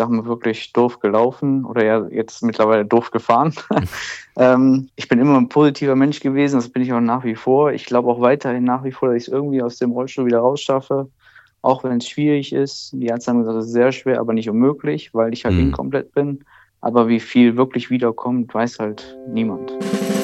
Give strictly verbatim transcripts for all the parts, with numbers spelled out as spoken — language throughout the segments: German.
sag mal, wirklich doof gelaufen oder ja jetzt mittlerweile doof gefahren. ähm, ich bin immer ein positiver Mensch gewesen, das bin ich auch nach wie vor. Ich glaube auch weiterhin nach wie vor, dass ich es irgendwie aus dem Rollstuhl wieder rausschaffe, auch wenn es schwierig ist. Die Ärzte haben gesagt, es ist sehr schwer, aber nicht unmöglich, weil ich halt Mhm. inkomplett bin. Aber wie viel wirklich wiederkommt, weiß halt niemand.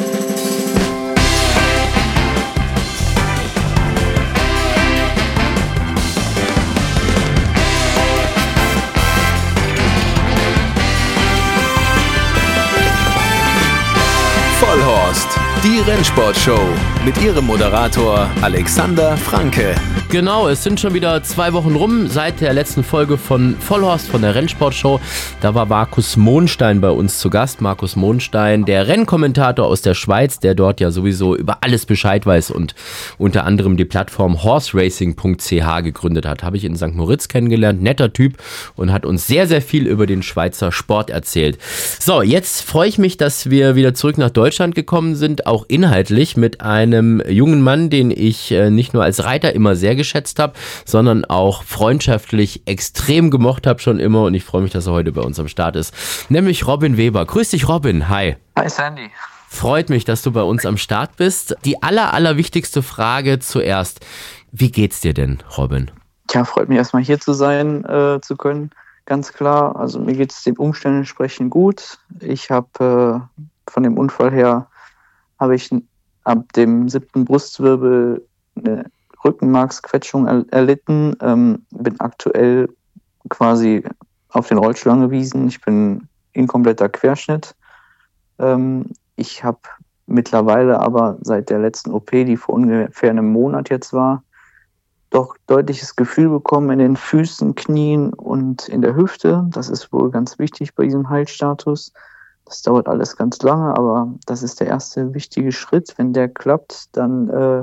Vollhorst, die Rennsportshow mit ihrem Moderator Alexander Franke. Genau, es sind schon wieder zwei Wochen rum seit der letzten Folge von Vollhorst von der Rennsportshow. Da war Markus Mohnstein bei uns zu Gast. Markus Mohnstein, der Rennkommentator aus der Schweiz, der dort ja sowieso über alles Bescheid weiß und unter anderem die Plattform horse racing punkt c h gegründet hat. Habe ich in Sankt Moritz kennengelernt, netter Typ und hat uns sehr, sehr viel über den Schweizer Sport erzählt. So, jetzt freue ich mich, dass wir wieder zurück nach Deutschland gekommen sind, auch inhaltlich mit einem jungen Mann, den ich äh, nicht nur als Reiter immer sehr geschätzt habe, sondern auch freundschaftlich extrem gemocht habe schon immer und ich freue mich, dass er heute bei uns am Start ist, nämlich Robin Weber. Grüß dich, Robin. Hi. Hi Sandy. Freut mich, dass du bei uns am Start bist. Die aller, aller wichtigste Frage zuerst. Wie geht's dir denn, Robin? Tja, freut mich erstmal hier zu sein äh, zu können, ganz klar. Also mir geht es den Umständen entsprechend gut. Ich habe äh, von dem Unfall her, habe ich ab dem siebten Brustwirbel eine Rückenmarksquetschung er- erlitten, ähm, bin aktuell quasi auf den Rollstuhl angewiesen. Ich bin inkompletter Querschnitt. Ähm, ich habe mittlerweile aber seit der letzten O P, die vor ungefähr einem Monat jetzt war, doch deutliches Gefühl bekommen in den Füßen, Knien und in der Hüfte. Das ist wohl ganz wichtig bei diesem Heilstatus. Das dauert alles ganz lange, aber das ist der erste wichtige Schritt. Wenn der klappt, dann äh,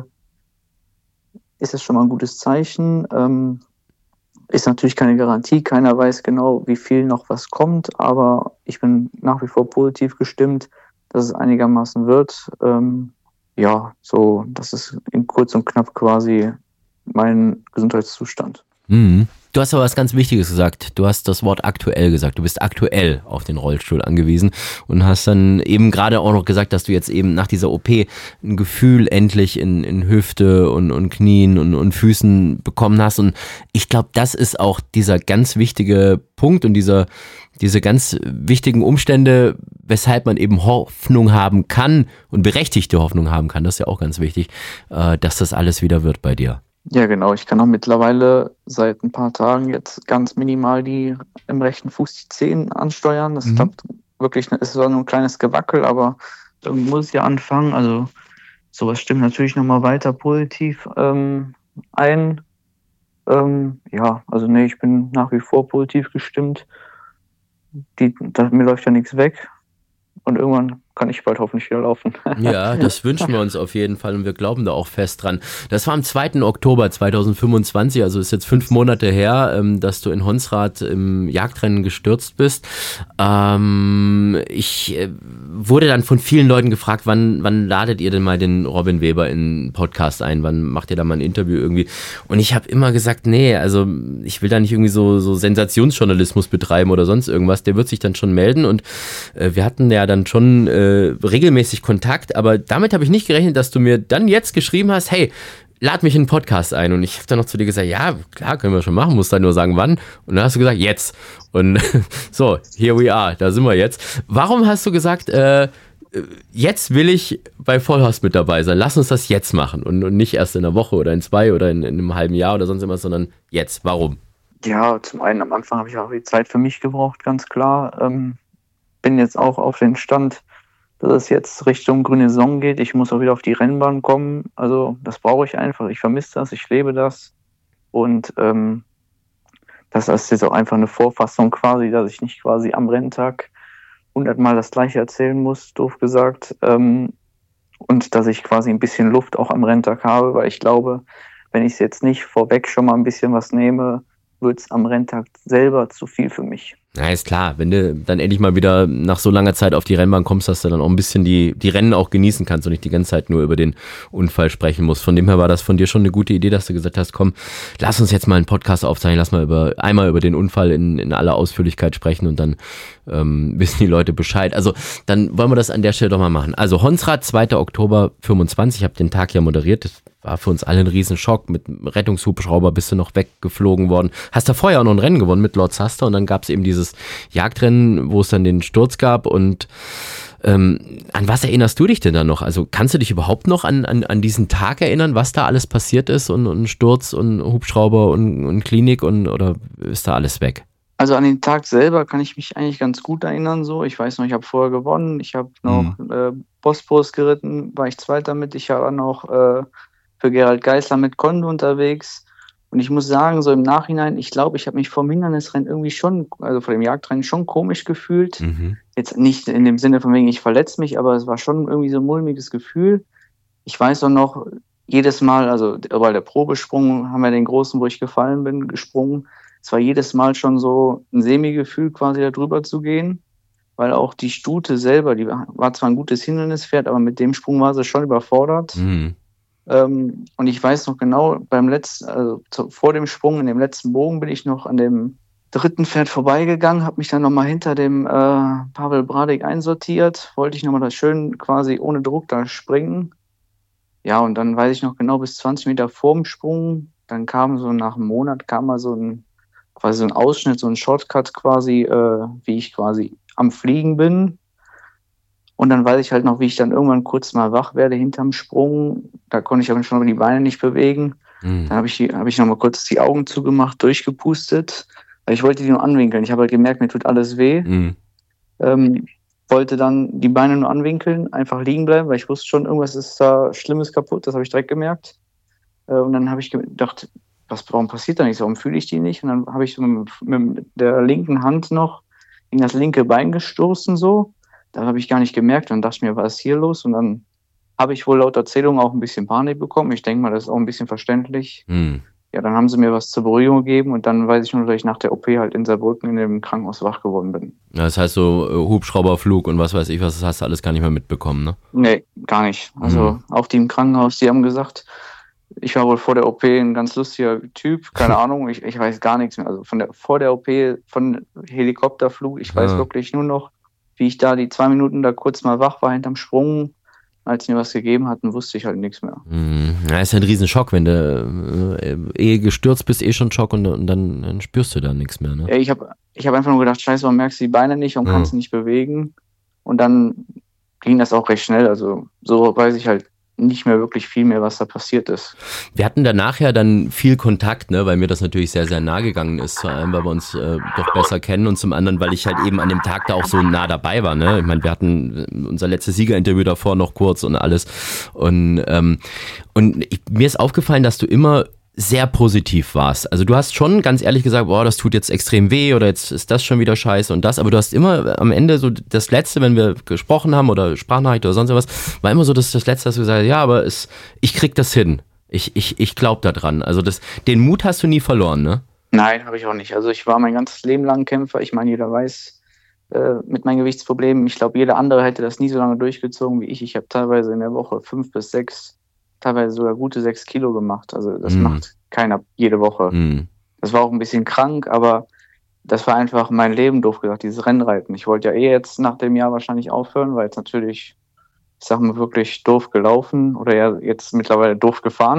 ist es schon mal ein gutes Zeichen. Ähm, ist natürlich keine Garantie, keiner weiß genau, wie viel noch was kommt, aber ich bin nach wie vor positiv gestimmt, dass es einigermaßen wird. Ähm, ja, so, das ist in kurz und knapp quasi mein Gesundheitszustand. Mhm. Du hast aber was ganz Wichtiges gesagt. Du hast das Wort aktuell gesagt. Du bist aktuell auf den Rollstuhl angewiesen und hast dann eben gerade auch noch gesagt, dass du jetzt eben nach dieser O P ein Gefühl endlich in, in Hüfte und, und Knien und, und Füßen bekommen hast. Und ich glaube, das ist auch dieser ganz wichtige Punkt und dieser, diese ganz wichtigen Umstände, weshalb man eben Hoffnung haben kann und berechtigte Hoffnung haben kann. Das ist ja auch ganz wichtig, dass das alles wieder wird bei dir. Ja, genau. Ich kann auch mittlerweile seit ein paar Tagen jetzt ganz minimal die im rechten Fuß die Zehen ansteuern. Das Mhm. klappt wirklich. Es ist zwar nur ein kleines Gewackel, aber irgendwie muss es ja anfangen. Also sowas stimmt natürlich nochmal weiter positiv ähm, ein. Ähm, ja, also nee, ich bin nach wie vor positiv gestimmt. Die, da, mir läuft ja nichts weg. Und irgendwann kann ich bald hoffentlich wieder laufen. Ja, das wünschen wir uns auf jeden Fall und wir glauben da auch fest dran. Das war am zweiten Oktober zweitausendfünfundzwanzig, also ist jetzt fünf Monate her, ähm, dass du in Honsrad im Jagdrennen gestürzt bist. Ähm, ich äh, wurde dann von vielen Leuten gefragt, wann, wann ladet ihr denn mal den Robin Weber in einen Podcast ein? Wann macht ihr da mal ein Interview irgendwie? Und ich habe immer gesagt, nee, also ich will da nicht irgendwie so, so Sensationsjournalismus betreiben oder sonst irgendwas. Der wird sich dann schon melden und äh, wir hatten ja dann schon äh, regelmäßig Kontakt, aber damit habe ich nicht gerechnet, dass du mir dann jetzt geschrieben hast, hey, lad mich in einen Podcast ein und ich habe dann noch zu dir gesagt, ja, klar, können wir schon machen, musst dann nur sagen, wann und dann hast du gesagt, jetzt und so, here we are, da sind wir jetzt. Warum hast du gesagt, äh, jetzt will ich bei Vollhorst mit dabei sein, lass uns das jetzt machen und, und nicht erst in einer Woche oder in zwei oder in, in einem halben Jahr oder sonst immer, sondern jetzt, warum? Ja, zum einen am Anfang habe ich auch die Zeit für mich gebraucht, ganz klar. Ähm, bin jetzt auch auf den Stand, dass es jetzt Richtung grüne Saison geht. Ich muss auch wieder auf die Rennbahn kommen. Also das brauche ich einfach. Ich vermisse das, ich lebe das. Und ähm, das ist jetzt auch einfach eine Vorfassung quasi, dass ich nicht quasi am Renntag hundertmal das Gleiche erzählen muss, doof gesagt. Ähm, und dass ich quasi ein bisschen Luft auch am Renntag habe, weil ich glaube, wenn ich es jetzt nicht vorweg schon mal ein bisschen was nehme, wird es am Renntag selber zu viel für mich. Na, ist klar, wenn du dann endlich mal wieder nach so langer Zeit auf die Rennbahn kommst, dass du dann auch ein bisschen die, die Rennen auch genießen kannst und nicht die ganze Zeit nur über den Unfall sprechen musst. Von dem her war das von dir schon eine gute Idee, dass du gesagt hast, komm, lass uns jetzt mal einen Podcast aufzeichnen, lass mal über einmal über den Unfall in, in aller Ausführlichkeit sprechen und dann ähm, wissen die Leute Bescheid. Also dann wollen wir das an der Stelle doch mal machen. Also Honsrad, zweiter Oktober fünfundzwanzig, ich habe den Tag ja moderiert, das war für uns alle ein Riesenschock. Mit dem Rettungshubschrauber bist du noch weggeflogen worden. Hast da vorher auch noch ein Rennen gewonnen mit Lord Suster und dann gab es eben dieses Jagdrennen, wo es dann den Sturz gab. Und ähm, an was erinnerst du dich denn da noch? Also kannst du dich überhaupt noch an, an, an diesen Tag erinnern, was da alles passiert ist und, und Sturz und Hubschrauber und, und Klinik und oder ist da alles weg? Also an den Tag selber kann ich mich eigentlich ganz gut erinnern. So, ich weiß noch, ich habe vorher gewonnen, ich habe noch mhm. äh, Bosporus geritten, war ich Zweiter mit. Ich war noch äh, für Gerald Geisler mit Kondo unterwegs. Und ich muss sagen, so im Nachhinein, ich glaube, ich habe mich vor dem Hindernisrennen irgendwie schon, also vor dem Jagdrennen schon komisch gefühlt. Mhm. Jetzt nicht in dem Sinne von wegen, ich verletze mich, aber es war schon irgendwie so ein mulmiges Gefühl. Ich weiß auch noch, jedes Mal, also bei der Probesprung haben wir den großen, wo ich gefallen bin, gesprungen. Es war jedes Mal schon so ein Semi-Gefühl, quasi da drüber zu gehen, weil auch die Stute selber, die war zwar ein gutes Hindernispferd, aber mit dem Sprung war sie schon überfordert. Mhm. Ähm, und ich weiß noch genau, beim letzten, also zu, vor dem Sprung in dem letzten Bogen bin ich noch an dem dritten Pferd vorbeigegangen, habe mich dann nochmal hinter dem äh, Pavel Bradek einsortiert, wollte ich nochmal das schön quasi ohne Druck da springen. Ja, und dann weiß ich noch genau, bis zwanzig Meter vorm Sprung, dann kam so nach einem Monat, kam mal so ein quasi so ein Ausschnitt, so ein Shortcut quasi, äh, wie ich quasi am Fliegen bin. Und dann weiß ich halt noch, wie ich dann irgendwann kurz mal wach werde hinterm Sprung. Da konnte ich aber schon die Beine nicht bewegen. Mhm. Dann habe ich, hab ich noch mal kurz die Augen zugemacht, durchgepustet. Weil ich wollte die nur anwinkeln. Ich habe halt gemerkt, mir tut alles weh. Mhm. Ähm, wollte dann die Beine nur anwinkeln, einfach liegen bleiben, weil ich wusste schon, irgendwas ist da Schlimmes kaputt. Das habe ich direkt gemerkt. Äh, und dann habe ich gedacht, was, warum passiert da nichts? Warum fühle ich die nicht? Und dann habe ich so mit, mit der linken Hand noch in das linke Bein gestoßen so. Da habe ich gar nicht gemerkt. Dann dachte ich mir, was ist hier los? Und dann habe ich wohl laut Erzählung auch ein bisschen Panik bekommen. Ich denke mal, das ist auch ein bisschen verständlich. Hm. Ja, dann haben sie mir was zur Beruhigung gegeben und dann weiß ich nur, dass ich nach der O P halt in Saarbrücken in dem Krankenhaus wach geworden bin. Ja, das heißt so Hubschrauberflug und was weiß ich, was das hast du alles gar nicht mehr mitbekommen, ne? Nee, gar nicht. Also hm. auch die im Krankenhaus, die haben gesagt, ich war wohl vor der O P ein ganz lustiger Typ, keine Ahnung, ich, ich weiß gar nichts mehr. Also von der, vor der O P, von Helikopterflug, ich weiß ja. wirklich nur noch, wie ich da die zwei Minuten da kurz mal wach war hinterm Sprung. Als sie mir was gegeben hatten, wusste ich halt nichts mehr. Ja, ist ja ein Riesenschock, wenn du äh, eh gestürzt bist, eh schon Schock und, und dann, dann spürst du da nichts mehr, ne? Ja, ich habe ich hab einfach nur gedacht, scheiße, warum merkst du die Beine nicht und ja. kannst nicht bewegen? Und dann ging das auch recht schnell, also so weiß ich halt nicht mehr wirklich viel mehr, was da passiert ist. Wir hatten danach ja dann viel Kontakt, ne, weil mir das natürlich sehr, sehr nah gegangen ist, zu allem, weil wir uns äh, doch besser kennen und zum anderen, weil ich halt eben an dem Tag da auch so nah dabei war, ne. Ich meine, wir hatten unser letztes Siegerinterview davor noch kurz und alles und ähm, und ich, mir ist aufgefallen, dass du immer sehr positiv warst. Also du hast schon ganz ehrlich gesagt, boah, das tut jetzt extrem weh oder jetzt ist das schon wieder scheiße und das, aber du hast immer am Ende so das Letzte, wenn wir gesprochen haben oder Sprachnachricht oder sonst was, war immer so das, das Letzte, dass du gesagt hast, ja, aber es, ich krieg das hin. Ich, ich, ich glaub da dran. Also das, den Mut hast du nie verloren, ne? Nein, habe ich auch nicht. Also ich war mein ganzes Leben lang Kämpfer. Ich meine, jeder weiß, äh, mit meinen Gewichtsproblemen, ich glaube, jeder andere hätte das nie so lange durchgezogen wie ich. Ich habe teilweise in der Woche fünf bis sechs teilweise sogar gute sechs Kilo gemacht. Also das mm. macht keiner jede Woche. Mm. Das war auch ein bisschen krank, aber das war einfach mein Leben, doof gesagt, dieses Rennreiten. Ich wollte ja eh jetzt nach dem Jahr wahrscheinlich aufhören, weil es natürlich, ich sag mal, wirklich doof gelaufen oder ja jetzt mittlerweile doof gefahren.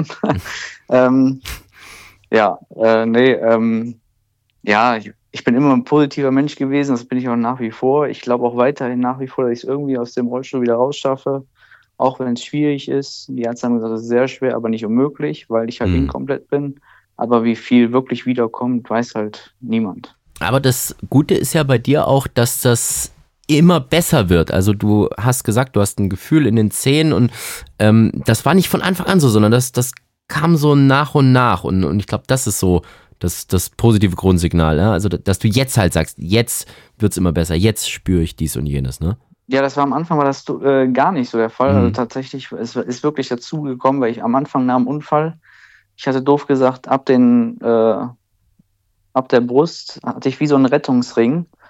ähm, ja, äh, nee, ähm, ja, ich, ich bin immer ein positiver Mensch gewesen, das bin ich auch nach wie vor. Ich glaube auch weiterhin nach wie vor, dass ich es irgendwie aus dem Rollstuhl wieder rausschaffe. Auch wenn es schwierig ist. Die Ärzte haben gesagt, es ist sehr schwer, aber nicht unmöglich, weil ich halt mhm. inkomplett bin. Aber wie viel wirklich wiederkommt, weiß halt niemand. Aber das Gute ist ja bei dir auch, dass das immer besser wird. Also du hast gesagt, du hast ein Gefühl in den Zähnen und ähm, das war nicht von Anfang an so, sondern das, das kam so nach und nach. Und, und ich glaube, das ist so das, das positive Grundsignal. Ja? Also dass du jetzt halt sagst, jetzt wird's immer besser, jetzt spüre ich dies und jenes, ne? Ja, das war am Anfang war das äh, gar nicht so der Fall. Mhm. Also tatsächlich, es ist wirklich dazu gekommen, weil ich am Anfang nach dem Unfall, ich hatte doof gesagt, ab den, äh, ab der Brust hatte ich wie so einen Rettungsring.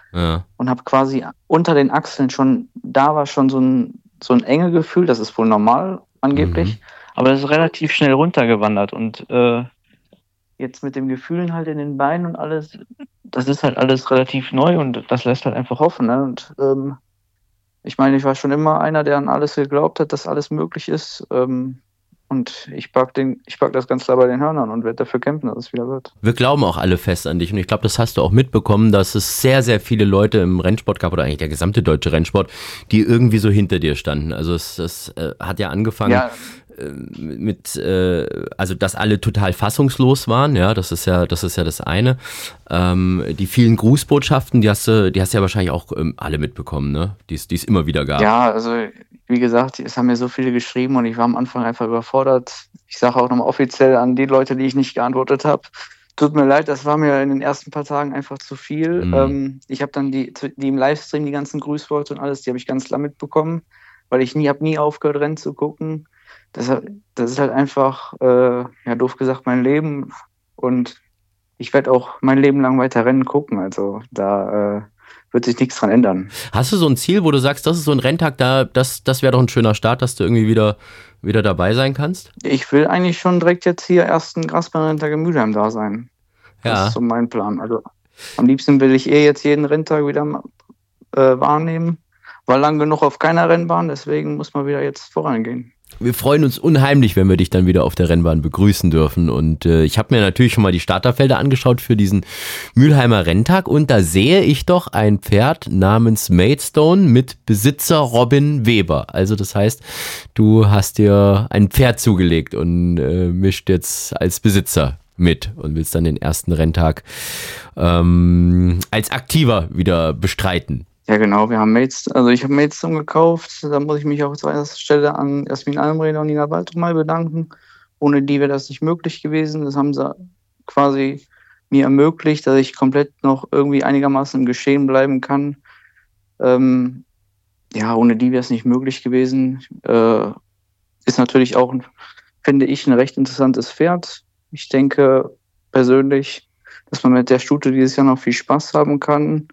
Ja. Und habe quasi unter den Achseln schon, da war schon so ein, so ein enge Gefühl, das ist wohl normal angeblich, mhm. aber das ist relativ schnell runtergewandert und äh, jetzt mit dem Gefühlen halt in den Beinen und alles, das ist halt alles relativ neu und das lässt halt einfach hoffen. Ne? Und ähm, ich meine, ich war schon immer einer, der an alles geglaubt hat, dass alles möglich ist. Ähm, und ich pack den, ich pack das ganz klar bei den Hörnern und werde dafür kämpfen, dass es wieder wird. Wir glauben auch alle fest an dich und ich glaube, das hast du auch mitbekommen, dass es sehr, sehr viele Leute im Rennsport gab oder eigentlich der gesamte deutsche Rennsport, die irgendwie so hinter dir standen. Also es, es äh, hat ja angefangen ja. äh, mit, äh, also dass alle total fassungslos waren, ja, das ist ja, das ist ja das eine. Ähm, die vielen Grußbotschaften, die hast du, die hast du ja wahrscheinlich auch ähm, alle mitbekommen, ne? Die es, die es immer wieder gab. Ja, also wie gesagt, es haben mir so viele geschrieben und ich war am Anfang einfach überfordert. Ich sage auch nochmal offiziell an die Leute, die ich nicht geantwortet habe. Tut mir leid, das war mir in den ersten paar Tagen einfach zu viel. Mhm. Ähm, ich habe dann die, die im Livestream die ganzen Grüßworte und alles, die habe ich ganz klar mitbekommen, weil ich nie habe nie aufgehört, Rennen zu gucken. Das, das ist halt einfach, äh, ja doof gesagt, mein Leben und ich werde auch mein Leben lang weiter Rennen gucken. Also da äh, wird sich nichts dran ändern. Hast du so ein Ziel, wo du sagst, das ist so ein Renntag, da, das, das wäre doch ein schöner Start, dass du irgendwie wieder, wieder dabei sein kannst? Ich will eigentlich schon direkt jetzt hier ersten Grasbahnrenntag in Mülheim da sein. Ja. Das ist so mein Plan. Also am liebsten will ich eh jetzt jeden Renntag wieder äh, wahrnehmen. War lang genug auf keiner Rennbahn, deswegen muss man wieder jetzt vorangehen. Wir freuen uns unheimlich, wenn wir dich dann wieder auf der Rennbahn begrüßen dürfen. Und äh, ich habe mir natürlich schon mal die Starterfelder angeschaut für diesen Mülheimer Renntag. Und da sehe ich doch ein Pferd namens Maidstone mit Besitzer Robin Weber. Also das heißt, du hast dir ein Pferd zugelegt und äh, mischt jetzt als Besitzer mit und willst dann den ersten Renntag ähm, als Aktiver wieder bestreiten. Ja genau, wir haben Maidstone, also ich habe Maidstone gekauft, da muss ich mich auch an erster Stelle an Jasmin Almreder und Nina Waldrop bedanken. Ohne die wäre das nicht möglich gewesen. Das haben sie quasi mir ermöglicht, dass ich komplett noch irgendwie einigermaßen im Geschehen bleiben kann. Ähm, ja, ohne die wäre es nicht möglich gewesen. Äh, ist natürlich auch, finde ich, ein recht interessantes Pferd. Ich denke persönlich, dass man mit der Stute dieses Jahr noch viel Spaß haben kann.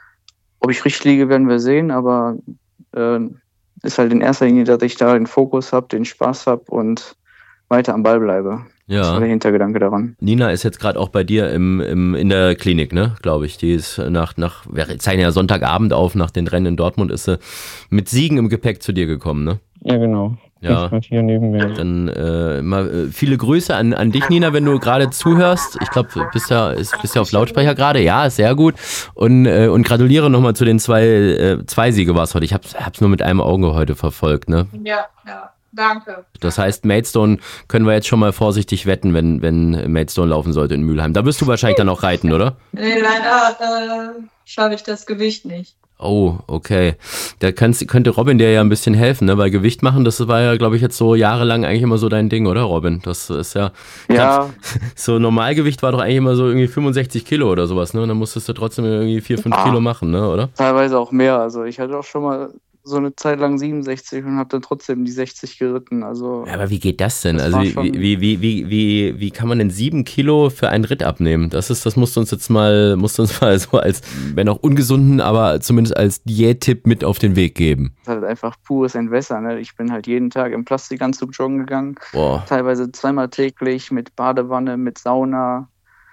Ob ich richtig liege, werden wir sehen, aber äh, ist halt in erster Linie, dass ich da den Fokus habe, den Spaß habe und weiter am Ball bleibe. Ja. Das war der Hintergedanke daran. Nina ist jetzt gerade auch bei dir im, im, in der Klinik, ne, glaube ich. Die ist nach, nach, wir zeichnen ja Sonntagabend auf, nach den Rennen in Dortmund ist sie mit Siegen im Gepäck zu dir gekommen, ne? Ja, genau. Ja, hier neben mir. Dann äh, mal äh, viele Grüße an, an dich, Nina, wenn du gerade zuhörst. Ich glaube, du bist ja, ist, bist ja auf Lautsprecher gerade. Ja, sehr gut. Und, äh, und gratuliere nochmal zu den zwei, äh, zwei Siege war es heute. Ich habe es nur mit einem Auge heute verfolgt, ne? Ja, ja. Danke. Das heißt, Maidstone können wir jetzt schon mal vorsichtig wetten, wenn, wenn Maidstone laufen sollte in Mülheim. Da wirst du wahrscheinlich dann auch reiten, oder? Nee, leider äh, schaffe ich das Gewicht nicht. Oh, okay. Da kannst, könnte Robin dir ja ein bisschen helfen, ne? Weil Gewicht machen, das war ja, glaube ich, jetzt so jahrelang eigentlich immer so dein Ding, oder Robin? Das ist ja, ja. Glaub, so Normalgewicht war doch eigentlich immer so irgendwie fünfundsechzig Kilo oder sowas, ne? Und dann musstest du trotzdem irgendwie vier, fünf ah, Kilo machen, ne, oder? Teilweise auch mehr. Also ich hatte auch schon mal so eine Zeit lang siebenundsechzig und habe dann trotzdem die sechzig geritten. Also ja, aber wie geht das denn? Das also wie, wie, wie, wie, wie, wie kann man denn sieben Kilo für einen Ritt abnehmen? Das ist, das musst du uns jetzt mal, musst du uns mal so als, wenn auch ungesunden, aber zumindest als Diättipp mit auf den Weg geben. Das ist halt einfach pures Entwässern. Ne? Ich bin halt jeden Tag im Plastikanzug joggen gegangen. Boah. Teilweise zweimal täglich mit Badewanne, mit Sauna.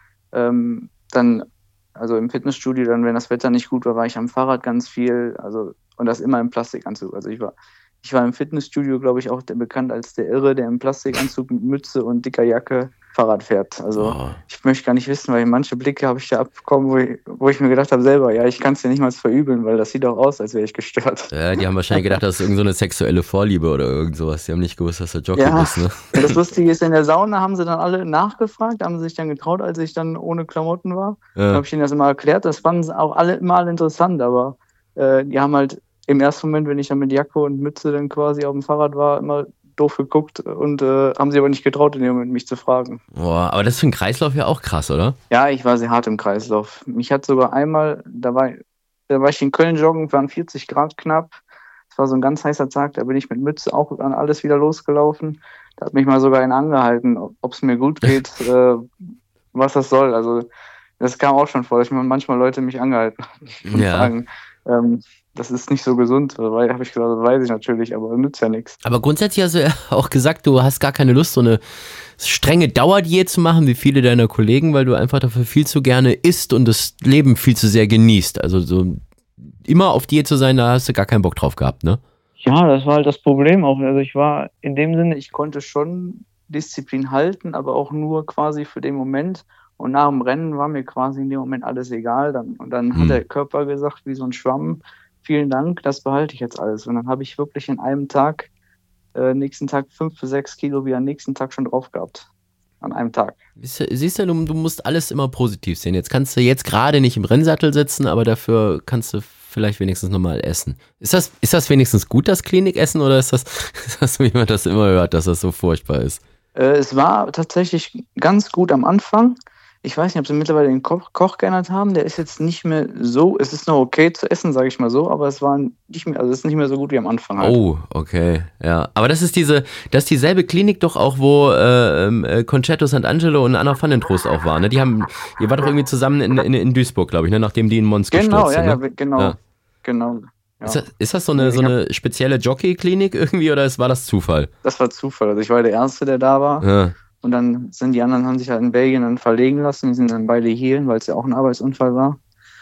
Ähm, dann, also im Fitnessstudio, dann, wenn das Wetter nicht gut war, war ich am Fahrrad ganz viel. Also und das immer im Plastikanzug. Also ich war, ich war im Fitnessstudio, glaube ich, auch der, bekannt als der Irre, der im Plastikanzug mit Mütze und dicker Jacke Fahrrad fährt. Also oh. Ich möchte gar nicht wissen, weil manche Blicke habe ich da abbekommen, wo ich, wo ich mir gedacht habe selber, ja, ich kann es dir nicht mal verübeln, weil das sieht auch aus, als wäre ich gestört. Ja, die haben wahrscheinlich gedacht, das ist irgend so eine sexuelle Vorliebe oder irgend sowas. Die haben nicht gewusst, dass du Jockey ja, bist, ne? Und das Lustige ist, in der Sauna haben sie dann alle nachgefragt, haben sie sich dann getraut, als ich dann ohne Klamotten war. Ja. Dann habe ich ihnen das immer erklärt. Das fanden sie auch alle mal interessant, aber äh, die haben halt im ersten Moment, wenn ich dann mit Jacke und Mütze dann quasi auf dem Fahrrad war, immer doof geguckt und äh, haben sie aber nicht getraut, in dem Moment mich zu fragen. Boah, aber das ist für einen Kreislauf ja auch krass, oder? Ja, ich war sehr hart im Kreislauf. Mich hat sogar einmal, da war, da war ich in Köln joggen, waren vierzig Grad knapp. Es war so ein ganz heißer Tag, da bin ich mit Mütze auch an alles wieder losgelaufen. Da hat mich mal sogar einer angehalten, ob es mir gut geht, äh, was das soll. Also Das kam auch schon vor, dass manchmal Leute mich angehalten haben und Ja. sagen, ähm, das ist nicht so gesund, weil habe ich gesagt, das weiß ich natürlich, aber nützt ja nichts. Aber grundsätzlich hast du ja auch gesagt, du hast gar keine Lust, so eine strenge Dauerdiät zu machen, wie viele deiner Kollegen, weil du einfach dafür viel zu gerne isst und das Leben viel zu sehr genießt. Also so immer auf Diät zu sein, da hast du gar keinen Bock drauf gehabt, ne? Ja, das war halt das Problem auch. Also ich war in dem Sinne, ich konnte schon Disziplin halten, aber auch nur quasi für den Moment. Und nach dem Rennen war mir quasi in dem Moment alles egal. Dann, und dann Hm. hat der Körper gesagt, wie so ein Schwamm, vielen Dank, das behalte ich jetzt alles. Und dann habe ich wirklich in einem Tag, äh, nächsten Tag fünf bis sechs Kilo wie am nächsten Tag schon drauf gehabt. An einem Tag. Siehst du, siehst du, du musst alles immer positiv sehen. Jetzt kannst du jetzt gerade nicht im Rennsattel sitzen, aber dafür kannst du vielleicht wenigstens nochmal essen. Ist das, ist das wenigstens gut, das Klinikessen, oder ist das, ist das, wie man das immer hört, dass das so furchtbar ist? Äh, es war tatsächlich ganz gut am Anfang. Ich weiß nicht, ob sie mittlerweile den Koch, Koch geändert haben. Der ist jetzt nicht mehr so, es ist noch okay zu essen, sage ich mal so, aber es war nicht mehr, also es ist nicht mehr so gut wie am Anfang halt. Oh, okay, ja. Aber das ist diese, das ist dieselbe Klinik doch auch, wo äh, äh, Concetto Sant'Angelo und Anna van den Trost auch waren. Ne? Die haben, ihr wart doch irgendwie zusammen in, in, in Duisburg, glaube ich, ne? Nachdem die in Mons Genau, gestürzt ja, sind. ja, Ne? genau, Ja. genau. Ja. Ist, das, ist das so eine, so eine spezielle Jockey-Klinik irgendwie, oder ist, war das Zufall? Das war Zufall. Also ich war der Erste, der da war. Ja. Und dann sind die anderen, haben sich halt in Belgien dann verlegen lassen. Die sind dann beide hierhin, weil es ja auch ein Arbeitsunfall war.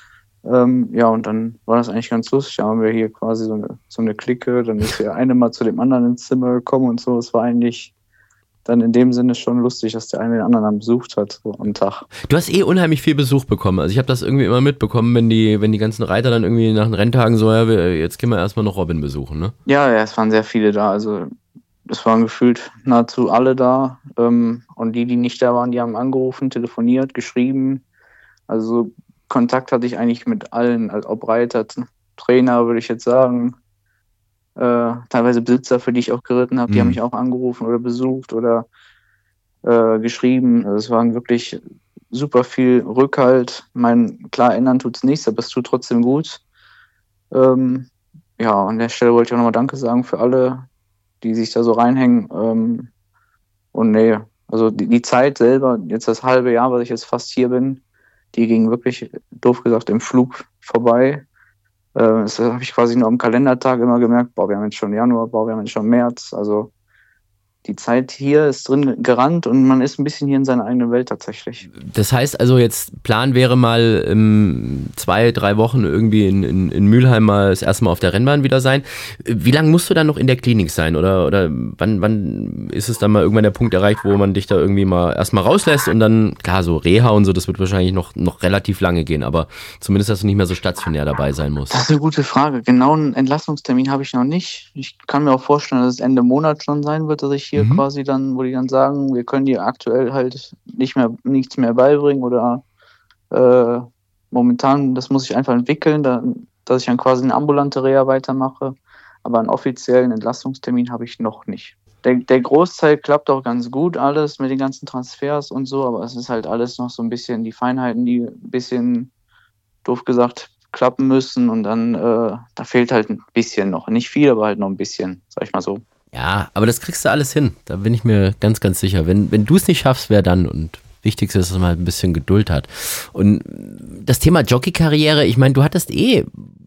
Ähm, ja, und dann war das eigentlich ganz lustig. Da haben wir hier quasi so eine, so eine Clique. Dann ist der eine mal zu dem anderen ins Zimmer gekommen und so. Es war eigentlich dann in dem Sinne schon lustig, dass der eine den anderen dann besucht hat, so am Tag. Du hast eh unheimlich viel Besuch bekommen. Also ich habe das irgendwie immer mitbekommen, wenn die, wenn die ganzen Reiter dann irgendwie nach den Renntagen so, ja, wir, jetzt gehen wir erstmal noch Robin besuchen, ne? Ja, ja, es waren sehr viele da. Also es waren gefühlt nahezu alle da. Ähm, und die, die nicht da waren, die haben angerufen, telefoniert, geschrieben. Also Kontakt hatte ich eigentlich mit allen, also ob Reiter, Trainer, würde ich jetzt sagen. Äh, teilweise Besitzer, für die ich auch geritten habe, die Mhm. haben mich auch angerufen oder besucht oder äh, geschrieben. Also es waren wirklich super viel Rückhalt. Mein, klar, ändern tut es nichts, aber es tut trotzdem gut. Ähm, ja, an der Stelle wollte ich auch nochmal Danke sagen für alle, die sich da so reinhängen. Ähm, und nee, also die, die Zeit selber, jetzt das halbe Jahr, was ich jetzt fast hier bin, die ging wirklich, doof gesagt, im Flug vorbei. Äh, das habe ich quasi nur am Kalendertag immer gemerkt, boah, wir haben jetzt schon Januar, boah, wir haben jetzt schon März. Also die Zeit hier ist drin gerannt und man ist ein bisschen hier in seiner eigenen Welt tatsächlich. Das heißt also, jetzt Plan wäre mal ähm, zwei, drei Wochen irgendwie in, in, in Mülheim mal das erste Mal auf der Rennbahn wieder sein. Wie lange musst du dann noch in der Klinik sein? Oder, oder wann, wann ist es dann mal irgendwann der Punkt erreicht, wo man dich da irgendwie mal erstmal rauslässt und dann, klar, so Reha und so, das wird wahrscheinlich noch, noch relativ lange gehen, aber zumindest, dass du nicht mehr so stationär dabei sein musst. Das ist eine gute Frage. Genau einen Entlassungstermin habe ich noch nicht. Ich kann mir auch vorstellen, dass es Ende Monat schon sein wird, dass ich hier Mhm. quasi dann, wo die dann sagen, wir können dir aktuell halt nicht mehr nichts mehr beibringen oder äh, momentan, das muss ich einfach entwickeln, da, dass ich dann quasi eine ambulante Reha weitermache. Aber einen offiziellen Entlassungstermin habe ich noch nicht. Der, der Großteil klappt auch ganz gut alles mit den ganzen Transfers und so, aber es ist halt alles noch so ein bisschen die Feinheiten, die ein bisschen, doof gesagt, klappen müssen und dann, äh, da fehlt halt ein bisschen noch. Nicht viel, aber halt noch ein bisschen, sag ich mal so. Ja, aber das kriegst du alles hin. Da bin ich mir ganz, ganz sicher. Wenn, wenn du es nicht schaffst, wer dann? Und wichtigste ist, dass man halt ein bisschen Geduld hat. Und das Thema Jockey-Karriere, ich meine, du hattest eh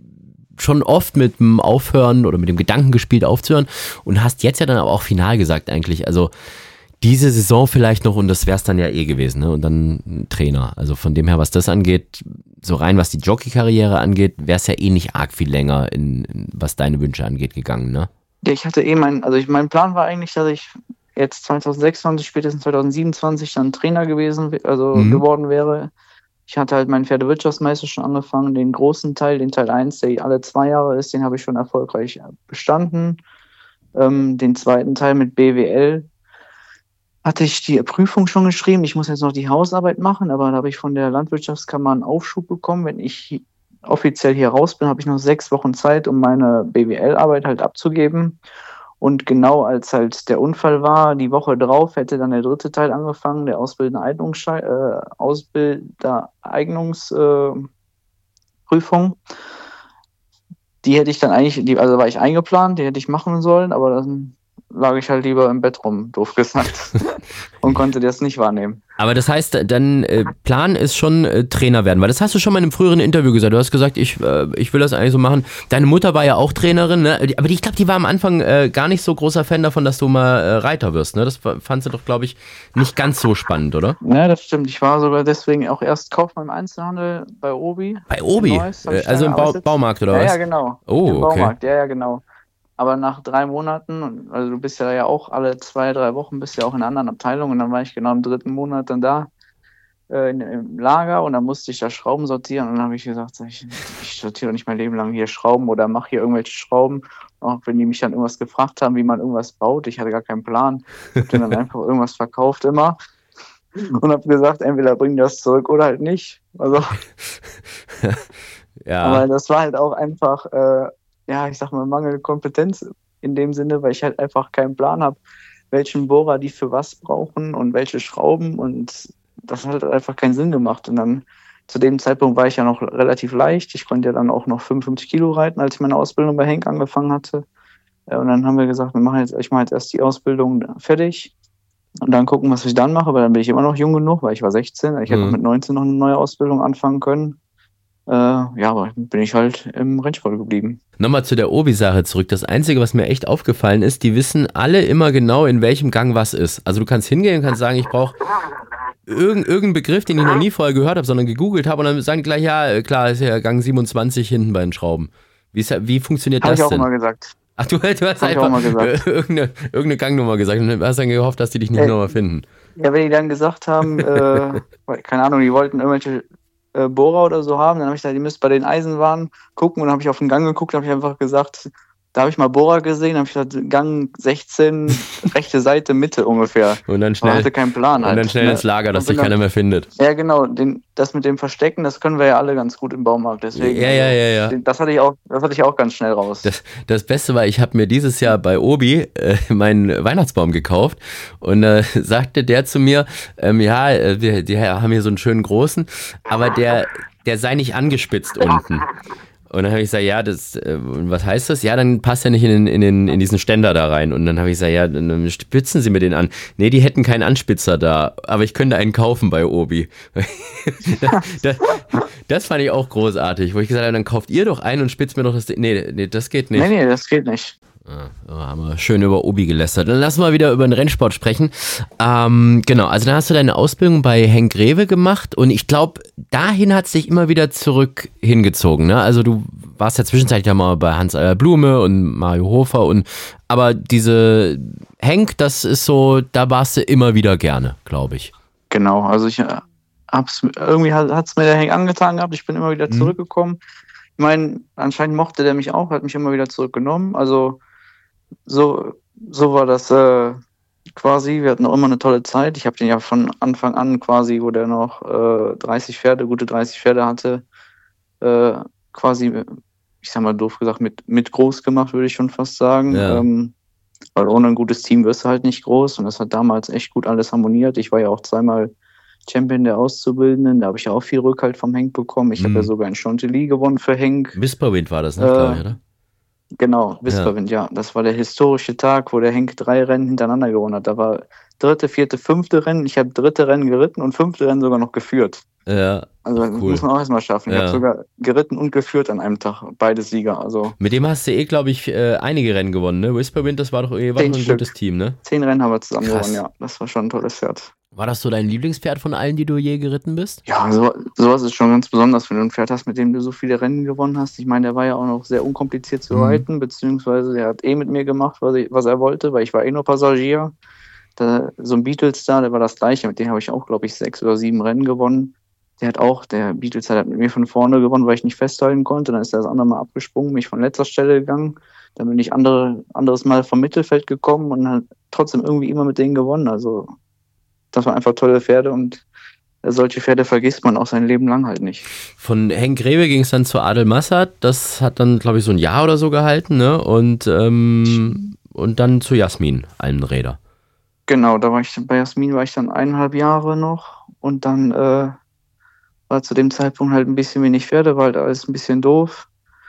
schon oft mit dem Aufhören oder mit dem Gedanken gespielt, aufzuhören und hast jetzt ja dann aber auch final gesagt eigentlich, also diese Saison vielleicht noch und das wär's dann ja eh gewesen, ne? Und dann ein Trainer. Also von dem her, was das angeht, so rein was die Jockey-Karriere angeht, wär's ja eh nicht arg viel länger, in, in was deine Wünsche angeht, gegangen, ne? Ja, ich hatte eh mein, also ich, mein Plan war eigentlich, dass ich jetzt zwanzig sechsundzwanzig, spätestens zwanzig siebenundzwanzig dann Trainer gewesen, also Mhm. geworden wäre. Ich hatte halt meinen Pferdewirtschaftsmeister schon angefangen, den großen Teil, den Teil eins, der alle zwei Jahre ist, den habe ich schon erfolgreich bestanden. Ähm, den zweiten Teil mit B W L hatte ich die Prüfung schon geschrieben. Ich muss jetzt noch die Hausarbeit machen, aber da habe ich von der Landwirtschaftskammer einen Aufschub bekommen. Wenn ich offiziell hier raus bin, habe ich noch sechs Wochen Zeit, um meine B W L-Arbeit halt abzugeben. Und genau als halt der Unfall war, die Woche drauf, hätte dann der dritte Teil angefangen, der Ausbilder-Eignungsschei- äh, Ausbilder-Eignungsprüfung. Die hätte ich dann eigentlich, die, also war ich eingeplant, die hätte ich machen sollen, aber dann lag ich halt lieber im Bett rum, doof gesagt, und konnte das nicht wahrnehmen. Aber das heißt, dein äh, Plan ist schon äh, Trainer werden, weil das hast du schon mal in einem früheren Interview gesagt. Du hast gesagt, ich, äh, ich will das eigentlich so machen. Deine Mutter war ja auch Trainerin, ne? Aber die, ich glaube, die war am Anfang äh, gar nicht so großer Fan davon, dass du mal äh, Reiter wirst. Ne? Das fand sie doch, glaube ich, nicht ganz so spannend, oder? Ja, das stimmt. Ich war sogar deswegen auch erst Kaufmann im Einzelhandel bei Obi. Bei Obi? Neuss, äh, also im Bau, Baumarkt oder ja, was? Ja, genau. Oh, Im okay. Baumarkt, ja, ja, genau. Aber nach drei Monaten, also du bist ja ja auch alle zwei, drei Wochen, bist ja auch in einer anderen Abteilung, und dann war ich genau im dritten Monat dann da äh, in, im Lager, und dann musste ich da Schrauben sortieren, und dann habe ich gesagt, ich, ich sortiere nicht mein Leben lang hier Schrauben oder mache hier irgendwelche Schrauben, auch wenn die mich dann irgendwas gefragt haben, wie man irgendwas baut. Ich hatte gar keinen Plan. Ich habe dann einfach irgendwas verkauft immer und habe gesagt, entweder bring das zurück oder halt nicht. Also, ja. Aber das war halt auch einfach äh, ja, ich sag mal, mangelnde Kompetenz in dem Sinne, weil ich halt einfach keinen Plan habe, welchen Bohrer die für was brauchen und welche Schrauben, und das hat einfach keinen Sinn gemacht. Und dann zu dem Zeitpunkt war ich ja noch relativ leicht. Ich konnte ja dann auch noch fünfundfünfzig Kilo reiten, als ich meine Ausbildung bei Henk angefangen hatte. Und dann haben wir gesagt, wir machen jetzt, ich mache jetzt erst die Ausbildung fertig und dann gucken, was ich dann mache, weil dann bin ich immer noch jung genug, weil ich war sechzehn. Ich mhm. hätte mit neunzehn noch eine neue Ausbildung anfangen können. Äh, ja, aber bin ich halt im Rennsport geblieben. Nochmal zu der Obi-Sache zurück. Das Einzige, was mir echt aufgefallen ist, die wissen alle immer genau, in welchem Gang was ist. Also du kannst hingehen und kannst sagen, ich brauche irgend, irgendeinen Begriff, den ich noch nie vorher gehört habe, sondern gegoogelt habe, und dann sagen die gleich, ja, klar, ist ja Gang siebenundzwanzig hinten bei den Schrauben. Wie, ist, wie funktioniert hab das denn? Habe ich auch mal gesagt. Ach, du, du hast Hab einfach irgendeine, irgendeine Gangnummer gesagt und hast dann gehofft, dass die dich nicht äh, nochmal finden. Ja, wenn die dann gesagt haben, äh, keine Ahnung, die wollten irgendwelche äh, Bohrer oder so haben, dann habe ich gesagt, ihr müsst bei den Eisenbahnen gucken, und dann habe ich auf den Gang geguckt, habe ich einfach gesagt, da habe ich mal Bohrer gesehen, habe ich gesagt, Gang sechzehn, rechte Seite, Mitte ungefähr. Und dann schnell, man hatte keinen Plan halt, und dann schnell ne? ins Lager, dass dich dann, keiner mehr findet. Ja, genau, den, das mit dem Verstecken, das können wir ja alle ganz gut im Baumarkt, deswegen. Ja, ja, ja, ja. Das hatte ich auch, das hatte ich auch ganz schnell raus. Das, das Beste war, ich habe mir dieses Jahr bei Obi äh, meinen Weihnachtsbaum gekauft, und äh, sagte der zu mir, ähm, ja, wir die haben hier so einen schönen großen, aber der, der sei nicht angespitzt unten. Und dann habe ich gesagt, ja, das, äh, was heißt das? Ja, dann passt er nicht in, den, in, den, in diesen Ständer da rein. Und dann habe ich gesagt, ja, dann spitzen Sie mir den an. Nee, die hätten keinen Anspitzer da, aber ich könnte einen kaufen bei Obi. das, das, das fand ich auch großartig, wo ich gesagt habe, dann kauft ihr doch einen und spitzt mir doch das. Nee, nee, das geht nicht. Nee, nee, das geht nicht. Ah, haben wir schön über Obi gelästert. Dann lass mal wieder über den Rennsport sprechen. Ähm, genau, also dann hast du deine Ausbildung bei Henk Greve gemacht, und ich glaube, dahin hat es dich immer wieder zurück hingezogen. Ne? Also du warst ja zwischenzeitlich ja mal bei Hans-Albert Blume und Mario Hofer, und aber diese Henk, das ist so, da warst du immer wieder gerne, glaube ich. Genau, also ich äh, hab's, irgendwie hat es mir der Henk angetan gehabt, ich bin immer wieder zurückgekommen. Ich meine, anscheinend mochte der mich auch, hat mich immer wieder zurückgenommen, also So, so war das äh, quasi. Wir hatten auch immer eine tolle Zeit. Ich habe den ja von Anfang an quasi, wo der noch äh, dreißig Pferde, gute dreißig Pferde hatte, äh, quasi, ich sag mal doof gesagt, mit, mit groß gemacht, würde ich schon fast sagen. Ja. Ähm, weil ohne ein gutes Team wirst du halt nicht groß, und das hat damals echt gut alles harmoniert. Ich war ja auch zweimal Champion der Auszubildenden, da habe ich ja auch viel Rückhalt vom Henk bekommen. Ich mhm. habe ja sogar in Chantilly gewonnen für Henk. Whisperwind war das, ne, äh, glaube ich, oder? Genau, Whisperwind, ja. ja. Das war der historische Tag, wo der Henk drei Rennen hintereinander gewonnen hat. Da war dritte, vierte, fünfte Rennen. Ich habe dritte Rennen geritten und fünfte Rennen sogar noch geführt. Ja, also das cool. muss man auch erstmal schaffen. Ich ja. habe sogar geritten und geführt an einem Tag. Beide Sieger. Also mit dem hast du eh, glaube ich, äh, einige Rennen gewonnen, ne? Whisperwind, das war doch eh war doch ein Stück. gutes Team, ne? Zehn Rennen haben wir zusammen Krass. gewonnen, ja. Das war schon ein tolles Pferd. War das so dein Lieblingspferd von allen, die du je geritten bist? Ja, so, sowas ist schon ganz besonders, wenn du ein Pferd hast, mit dem du so viele Rennen gewonnen hast. Ich meine, der war ja auch noch sehr unkompliziert zu mhm. reiten, beziehungsweise der hat eh mit mir gemacht, was, ich, was er wollte, weil ich war eh nur Passagier. Da, so ein Beatles-Star, der war das Gleiche. Mit dem habe ich auch, glaube ich, sechs oder sieben Rennen gewonnen. Der hat auch, der Beatles-Star hat mit mir von vorne gewonnen, weil ich nicht festhalten konnte. Dann ist er das andere Mal abgesprungen, mich von letzter Stelle gegangen. Dann bin ich andere, anderes Mal vom Mittelfeld gekommen und hat trotzdem irgendwie immer mit denen gewonnen. Also das waren einfach tolle Pferde, und solche Pferde vergisst man auch sein Leben lang halt nicht. Von Henk Greve ging es dann zu Adel Massat. Das hat dann, glaube ich, so ein Jahr oder so gehalten, ne? Und, ähm, und dann zu Jasmin, Almenräder. Genau, da war ich bei Jasmin war ich dann eineinhalb Jahre noch, und dann äh, war zu dem Zeitpunkt halt ein bisschen wenig Pferde, weil da alles ein bisschen doof.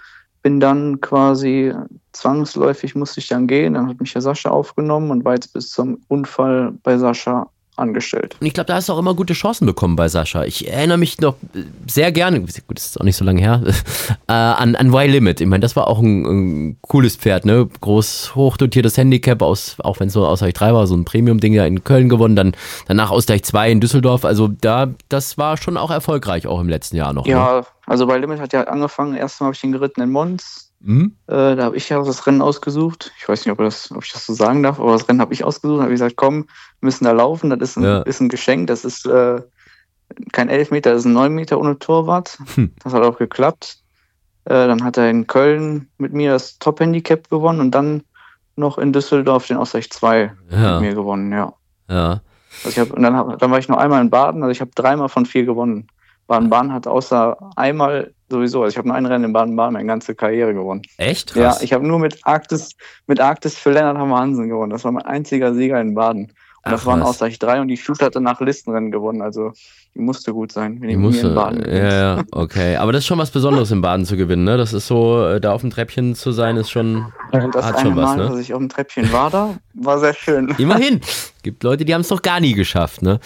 bin dann quasi zwangsläufig, musste ich dann gehen, dann hat mich der Sascha aufgenommen und war jetzt bis zum Unfall bei Sascha angestellt. Und ich glaube, da hast du auch immer gute Chancen bekommen bei Sascha. Ich erinnere mich noch sehr gerne, gut, das ist auch nicht so lange her, äh, an, an Y-Limit. Ich meine, das war auch ein, ein cooles Pferd, ne? Groß, hochdotiertes Handicap, aus, auch wenn es so Ausgleich drei war, so ein Premium-Ding ja in Köln gewonnen, dann danach Ausgleich zwei in Düsseldorf. Also da, das war schon auch erfolgreich, auch im letzten Jahr noch. Ja, ne? Also Y-Limit hat ja angefangen, erstmal habe ich ihn geritten in Mons. Mhm. Äh, da habe ich ja das Rennen ausgesucht. Ich weiß nicht, ob, das, ob ich das so sagen darf, aber das Rennen habe ich ausgesucht. Da habe ich gesagt, komm, wir müssen da laufen. Das ist ein, Ja. ist ein Geschenk. Das ist äh, kein Elfmeter, das ist ein neun Meter ohne Torwart. Hm. Das hat auch geklappt. Äh, dann hat er in Köln mit mir das Top-Handicap gewonnen und dann noch in Düsseldorf den Ausgleich zwei Ja. mit mir gewonnen. Ja. Ja. Also ich hab, und dann, hab, dann war ich noch einmal in Baden. Also ich habe dreimal von vier gewonnen. Baden-Baden hat außer einmal sowieso, also ich habe nur ein Rennen in Baden-Baden meine ganze Karriere gewonnen. Echt? Krass. Ja, ich habe nur mit Arktis, mit Arktis für Lennart Hammer Hansen gewonnen. Das war mein einziger Sieger in Baden. Und Ach, das waren was. Ausgleich drei und die Shoot hatte nach Listenrennen gewonnen. Also die musste gut sein, wenn Die die mit mir musste, in Baden ja, gewinnst. ja, okay. Aber das ist schon was Besonderes, in Baden zu gewinnen, ne? Das ist so, äh, da auf dem Treppchen zu sein, ist schon, Und das hat eine schon was, Mal, ne? dass ich auf dem Treppchen war da, war sehr schön. Immerhin. Gibt Leute, die haben es noch gar nie geschafft, ne?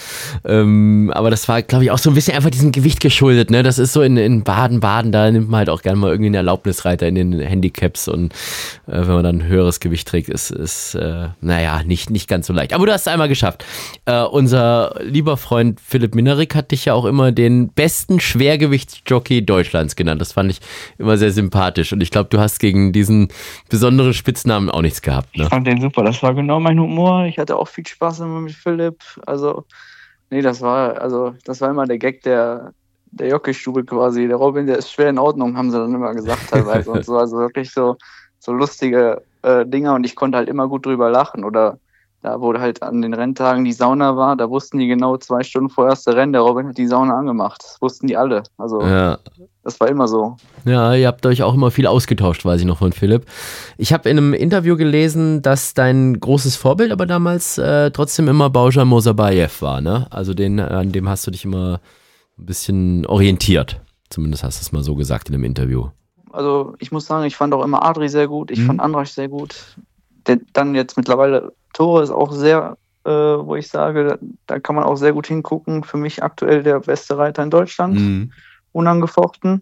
Ähm, aber das war, glaube ich, auch so ein bisschen einfach diesem Gewicht geschuldet, ne? Das ist so in, in Baden-Baden, da nimmt man halt auch gerne mal irgendwie einen Erlaubnisreiter in den Handicaps und äh, wenn man dann ein höheres Gewicht trägt, ist, ist äh, naja, nicht, nicht ganz so leicht. Aber du hast es einmal geschafft. Äh, unser lieber Freund Philipp Minerik hat dich ja auch immer den besten Schwergewichtsjockey Deutschlands genannt. Das fand ich immer sehr sympathisch und ich glaube, du hast gegen diesen besonderen Spitznamen auch nichts gehabt, ne? Ich fand den super, das war genau mein Humor. Ich hatte auch viel Spaß immer mit Philipp. Also, nee, das war, also, das war immer der Gag der, der Jockeystube quasi. Der Robin, der ist schwer in Ordnung, haben sie dann immer gesagt teilweise und so. Also wirklich so, so lustige äh, Dinger und ich konnte halt immer gut drüber lachen. Oder da, wo halt an den Renntagen die Sauna war, da wussten die genau zwei Stunden vor erste Rennen, der Robin hat die Sauna angemacht. Das wussten die alle. Also, Ja. das war immer so. Ja, ihr habt euch auch immer viel ausgetauscht, weiß ich noch von Philipp. Ich habe in einem Interview gelesen, dass dein großes Vorbild aber damals äh, trotzdem immer Baujan Mosabayev war, ne? Also den, an dem hast du dich immer ein bisschen orientiert. Zumindest hast du es mal so gesagt in einem Interview. Also ich muss sagen, ich fand auch immer Adri sehr gut, ich Mhm. fand Andrasch sehr gut. Der, dann jetzt mittlerweile Tore ist auch sehr, äh, wo ich sage, da, da kann man auch sehr gut hingucken. Für mich aktuell der beste Reiter in Deutschland, Mhm. unangefochten.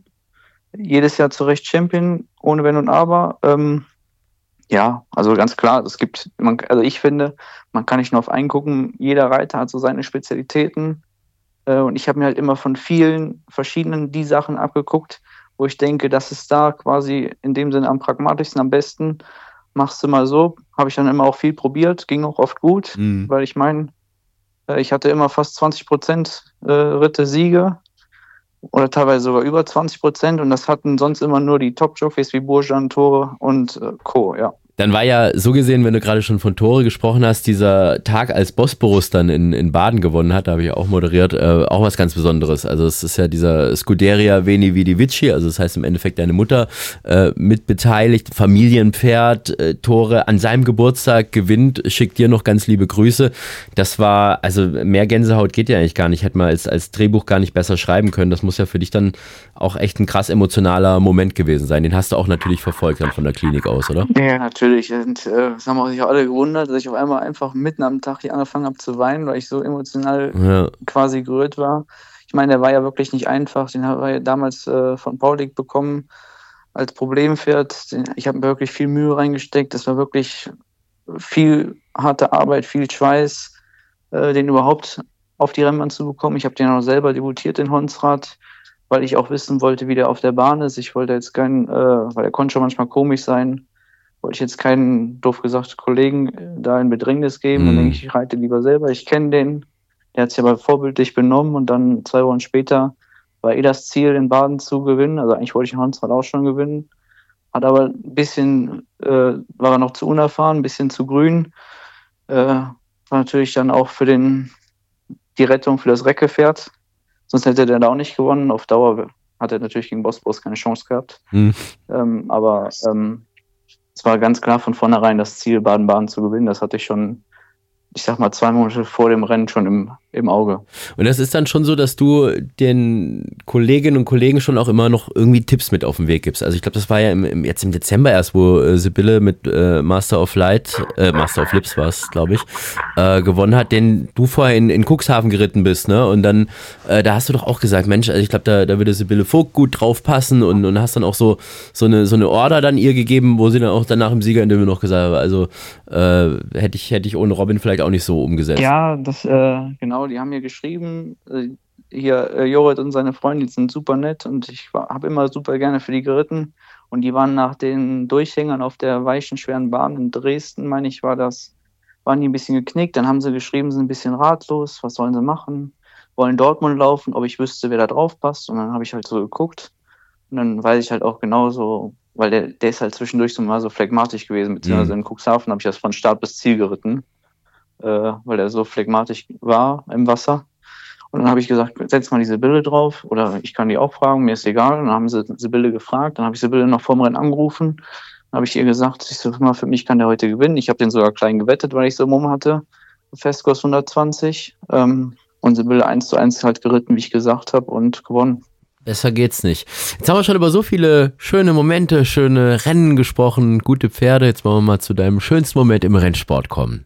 Jedes Jahr zu Recht Champion, ohne Wenn und Aber. Ähm, ja, also ganz klar, es gibt, man, also ich finde, man kann nicht nur auf einen gucken. Jeder Reiter hat so seine Spezialitäten. Äh, und ich habe mir halt immer von vielen verschiedenen die Sachen abgeguckt, wo ich denke, das ist da quasi in dem Sinne am pragmatischsten, am besten. Machst du mal so. Habe ich dann immer auch viel probiert, ging auch oft gut, Mhm. weil ich meine, äh, ich hatte immer fast zwanzig Prozent äh, Ritte Siege oder teilweise sogar über zwanzig Prozent und das hatten sonst immer nur die Top-Jockeys wie Burjan, Tore und äh, Co., ja. Dann war ja so gesehen, wenn du gerade schon von Tore gesprochen hast, dieser Tag, als Bosporus dann in, in Baden gewonnen hat, da habe ich auch moderiert, äh, auch was ganz Besonderes. Also es ist ja dieser Scuderia Veni Vidi Vici, also das heißt im Endeffekt deine Mutter äh, mit beteiligt, Familienpferd, äh, Tore an seinem Geburtstag gewinnt, schickt dir noch ganz liebe Grüße. Das war, also mehr Gänsehaut geht ja eigentlich gar nicht, hätte man als, als Drehbuch gar nicht besser schreiben können. Das muss ja für dich dann auch echt ein krass emotionaler Moment gewesen sein. Den hast du auch natürlich verfolgt dann von der Klinik aus, oder? Ja, natürlich. Und äh, das haben auch sich auch alle gewundert, dass ich auf einmal einfach mitten am Tag hier angefangen habe zu weinen, weil ich so emotional Ja. quasi gerührt war. Ich meine, der war ja wirklich nicht einfach. Den haben wir ja damals äh, von Paulik bekommen als Problempferd. Den, ich habe wirklich viel Mühe reingesteckt. Das war wirklich viel harte Arbeit, viel Schweiß, äh, den überhaupt auf die Rennbahn zu bekommen. Ich habe den auch selber debütiert in Honsrad, weil ich auch wissen wollte, wie der auf der Bahn ist. Ich wollte jetzt keinen, äh, weil er konnte schon manchmal komisch sein, wollte ich jetzt keinen, doof gesagt, Kollegen äh, da in Bedrängnis geben. Mhm. Und denke ich, ich reite lieber selber. Ich kenne den. Der hat sich aber vorbildlich benommen und dann zwei Wochen später war eh das Ziel, in Baden zu gewinnen. Also eigentlich wollte ich in Honsrad auch schon gewinnen. Hat aber ein bisschen, äh, war er noch zu unerfahren, ein bisschen zu grün. Äh, war natürlich dann auch für den, die Rettung für das Reckepferd. Sonst hätte der da auch nicht gewonnen. Auf Dauer hat er natürlich gegen Bosporus keine Chance gehabt. Mhm. Ähm, aber ähm, es war ganz klar von vornherein das Ziel, Baden-Baden zu gewinnen. Das hatte ich schon, ich sag mal, zwei Monate vor dem Rennen schon im im Auge. Und das ist dann schon so, dass du den Kolleginnen und Kollegen schon auch immer noch irgendwie Tipps mit auf den Weg gibst. Also ich glaube, das war ja im, im, jetzt im Dezember erst, wo äh, Sibylle mit äh, Master of Light, äh, Master of Lips war es, glaube ich, äh, gewonnen hat, den du vorher in, in Cuxhaven geritten bist, ne? Und dann, äh, da hast du doch auch gesagt, Mensch, also ich glaube, da, da würde Sibylle Vogt gut drauf passen und, und hast dann auch so, so, eine, so eine Order dann ihr gegeben, wo sie dann auch danach im Siegerinterview noch gesagt hat, also äh, hätte ich, hätte ich ohne Robin vielleicht auch nicht so umgesetzt. Ja, das, äh, genau, die haben mir geschrieben, äh, hier, äh, Jorrit und seine Freunde, die sind super nett und ich habe immer super gerne für die geritten und die waren nach den Durchhängern auf der weichen, schweren Bahn in Dresden, meine ich, war das, waren die ein bisschen geknickt, dann haben sie geschrieben, sind ein bisschen ratlos, was sollen sie machen, wollen Dortmund laufen, ob ich wüsste, wer da drauf passt und dann habe ich halt so geguckt und dann weiß ich halt auch genauso, weil der, der ist halt zwischendurch so mal so phlegmatisch gewesen, beziehungsweise mhm. in Cuxhaven habe ich das von Start bis Ziel geritten, äh, weil er so phlegmatisch war im Wasser. Und dann habe ich gesagt, setz mal die Sibylle drauf oder ich kann die auch fragen, mir ist egal. Und dann haben sie Sibylle gefragt, dann habe ich Sibylle noch vorm Rennen angerufen. Dann habe ich ihr gesagt, ich so, mal, für mich kann der heute gewinnen. Ich habe den sogar klein gewettet, weil ich so Mumm hatte. Festkurs hundertzwanzig. Ähm, und Sibylle eins zu eins halt geritten, wie ich gesagt habe, und gewonnen. Besser geht's nicht. Jetzt haben wir schon über so viele schöne Momente, schöne Rennen gesprochen, gute Pferde. Jetzt wollen wir mal zu deinem schönsten Moment im Rennsport kommen.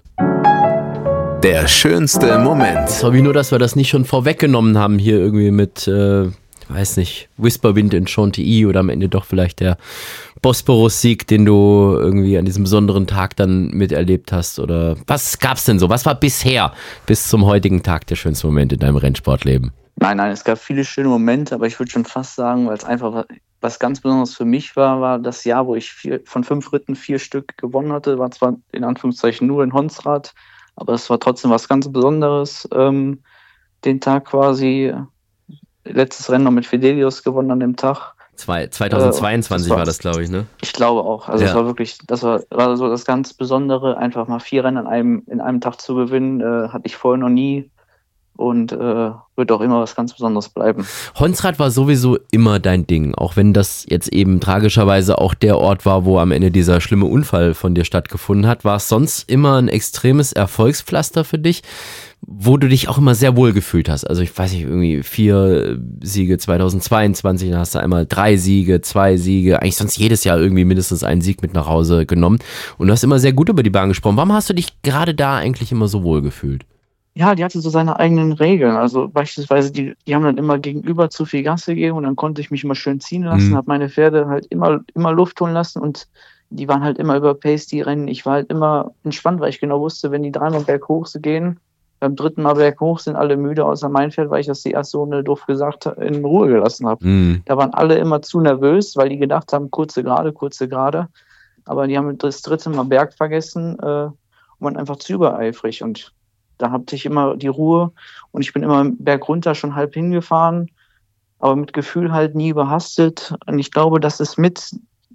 Der schönste Moment. Es war wie nur, dass wir das nicht schon vorweggenommen haben, hier irgendwie mit, äh, weiß nicht, Whisperwind in Chantilly oder am Ende doch vielleicht der Bosporus-Sieg, den du irgendwie an diesem besonderen Tag dann miterlebt hast. Oder was gab's denn so? Was war bisher, bis zum heutigen Tag, der schönste Moment in deinem Rennsportleben? Nein, nein, es gab viele schöne Momente, aber ich würde schon fast sagen, weil es einfach was ganz Besonderes für mich war, war das Jahr, wo ich vier, von fünf Ritten vier Stück gewonnen hatte. War zwar in Anführungszeichen nur in Honsrad, aber es war trotzdem was ganz Besonderes. Ähm, den Tag quasi, letztes Rennen noch mit Fidelius gewonnen an dem Tag. zweitausendzweiundzwanzig äh, das war, war das, glaube ich, ne? Ich glaube auch. Also es ja. war wirklich, das war, war so das ganz Besondere, einfach mal vier Rennen an einem, in einem Tag zu gewinnen, äh, hatte ich vorher noch nie. Und äh, wird auch immer was ganz Besonderes bleiben. Honsrad war sowieso immer dein Ding, auch wenn das jetzt eben tragischerweise auch der Ort war, wo am Ende dieser schlimme Unfall von dir stattgefunden hat. War es sonst immer ein extremes Erfolgspflaster für dich, wo du dich auch immer sehr wohl gefühlt hast? Also ich weiß nicht, irgendwie vier Siege zweitausendzweiundzwanzig, dann hast du einmal drei Siege, zwei Siege, eigentlich sonst jedes Jahr irgendwie mindestens einen Sieg mit nach Hause genommen. Und du hast immer sehr gut über die Bahn gesprochen. Warum hast du dich gerade da eigentlich immer so wohl gefühlt? Ja, die hatte so seine eigenen Regeln. Also beispielsweise, die, die haben dann immer gegenüber zu viel Gas gegeben und dann konnte ich mich immer schön ziehen lassen, mhm. habe meine Pferde halt immer, immer Luft holen lassen und die waren halt immer über Pace, die Rennen. Ich war halt immer entspannt, weil ich genau wusste, wenn die dreimal berghoch gehen, beim dritten Mal berghoch sind alle müde, außer mein Pferd, weil ich das die erste Runde doof gesagt in Ruhe gelassen habe. Mhm. Da waren alle immer zu nervös, weil die gedacht haben, kurze Gerade, kurze Gerade. Aber die haben das dritte Mal Berg vergessen äh, und waren einfach zu übereifrig und da hatte ich immer die Ruhe und ich bin immer bergunter schon halb hingefahren, aber mit Gefühl halt nie überhastet. Und ich glaube, das ist mit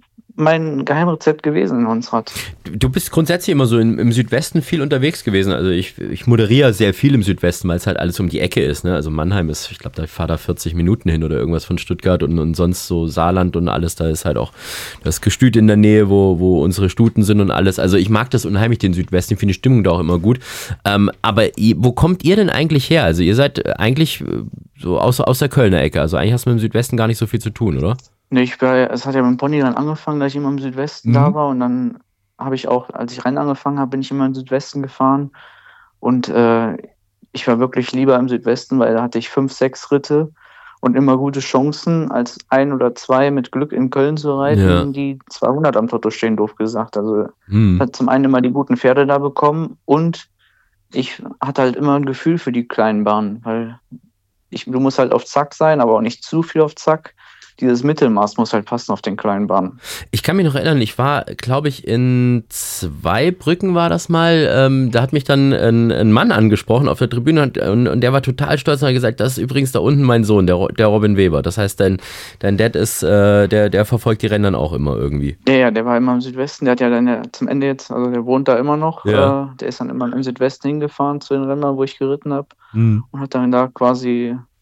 mein Geheimrezept gewesen in Honsrad. Du bist grundsätzlich immer so im, im Südwesten viel unterwegs gewesen. Also ich, ich moderiere sehr viel im Südwesten, weil es halt alles um die Ecke ist. Ne? Also Mannheim ist, ich glaube, da fahre da vierzig Minuten hin oder irgendwas von Stuttgart und, und sonst so Saarland und alles. Da ist halt auch das Gestüt in der Nähe, wo, wo unsere Stuten sind und alles. Also ich mag das unheimlich, den Südwesten. Ich finde die Stimmung da auch immer gut. Ähm, aber wo kommt ihr denn eigentlich her? Also ihr seid eigentlich so aus, aus der Kölner Ecke. Also eigentlich hast du mit dem Südwesten gar nicht so viel zu tun, oder? Nee, ich war, es hat ja mit dem Pony dann angefangen, da ich immer im Südwesten mhm. da war und dann habe ich auch, als ich Rennen angefangen habe, bin ich immer im Südwesten gefahren und äh, ich war wirklich lieber im Südwesten, weil da hatte ich fünf, sechs Ritte und immer gute Chancen, als ein oder zwei mit Glück in Köln zu reiten, ja. die zweihundert am Toto stehen, doof gesagt. Also mhm. hat zum einen immer die guten Pferde da bekommen und ich hatte halt immer ein Gefühl für die kleinen Bahnen, weil ich, du musst halt auf Zack sein, aber auch nicht zu viel auf Zack. Dieses Mittelmaß muss halt passen auf den kleinen Bahnen. Ich kann mich noch erinnern, ich war, glaube ich, in Zweibrücken war das mal, ähm, da hat mich dann ein, ein Mann angesprochen auf der Tribüne und, und, und der war total stolz und hat gesagt, das ist übrigens da unten mein Sohn, der, der Robin Weber. Das heißt, dein, dein Dad ist, äh, der, der verfolgt die Rennen dann auch immer irgendwie. Ja, ja, der war immer im Südwesten, der hat ja dann ja zum Ende jetzt, also der wohnt da immer noch, ja. äh, der ist dann immer im Südwesten hingefahren zu den Rennen, wo ich geritten habe mhm. und hat dann da quasi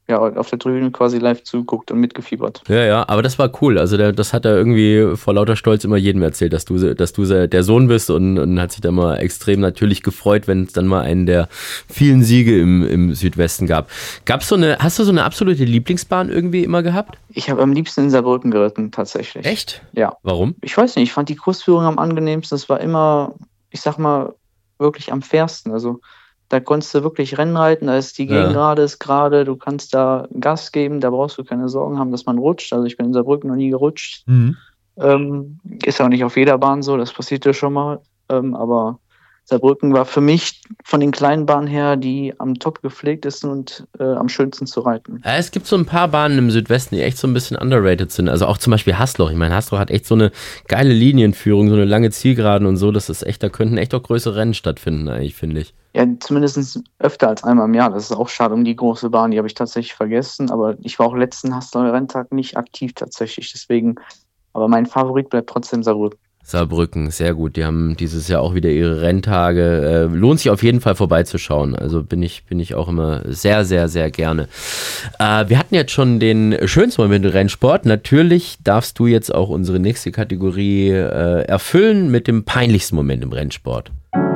ja, auf der Tribüne quasi live zuguckt und mitgefiebert. Ja, ja, aber das war cool. Also der, das hat er irgendwie vor lauter Stolz immer jedem erzählt, dass du, dass du der Sohn bist und, und hat sich da mal extrem natürlich gefreut, wenn es dann mal einen der vielen Siege im, im Südwesten gab. Gab's so eine, hast du so eine absolute Lieblingsbahn irgendwie immer gehabt? Ich habe am liebsten in Saarbrücken geritten, tatsächlich. Echt? Ja. Warum? Ich weiß nicht, ich fand die Kursführung am angenehmsten. Das war immer, ich sag mal, wirklich am fairsten. Also da konntest du wirklich Rennen reiten, da ist die Ja. Gegengrade ist gerade, du kannst da Gas geben, da brauchst du keine Sorgen haben, dass man rutscht. Also ich bin in Saarbrücken noch nie gerutscht. Mhm. Ähm, ist auch nicht auf jeder Bahn so, das passiert ja schon mal. Ähm, aber Saarbrücken war für mich von den kleinen Bahnen her die am top gepflegtesten und äh, am schönsten zu reiten. Ja, es gibt so ein paar Bahnen im Südwesten, die echt so ein bisschen underrated sind. Also auch zum Beispiel Hasloch. Ich meine, Hasloch hat echt so eine geile Linienführung, so eine lange Zielgeraden und so. Das ist echt, da könnten echt auch größere Rennen stattfinden, eigentlich, finde ich. Ja, zumindest öfter als einmal im Jahr. Das ist auch schade um die große Bahn, die habe ich tatsächlich vergessen. Aber ich war auch letzten Haslocher Renntag nicht aktiv tatsächlich. Deswegen, aber mein Favorit bleibt trotzdem Saarbrücken. Saarbrücken, sehr gut. Die haben dieses Jahr auch wieder ihre Renntage. Äh, lohnt sich auf jeden Fall vorbeizuschauen. Also bin ich, bin ich auch immer sehr, sehr, sehr gerne. Äh, wir hatten jetzt schon den schönsten Moment im Rennsport. Natürlich darfst du jetzt auch unsere nächste Kategorie äh, erfüllen mit dem peinlichsten Moment im Rennsport.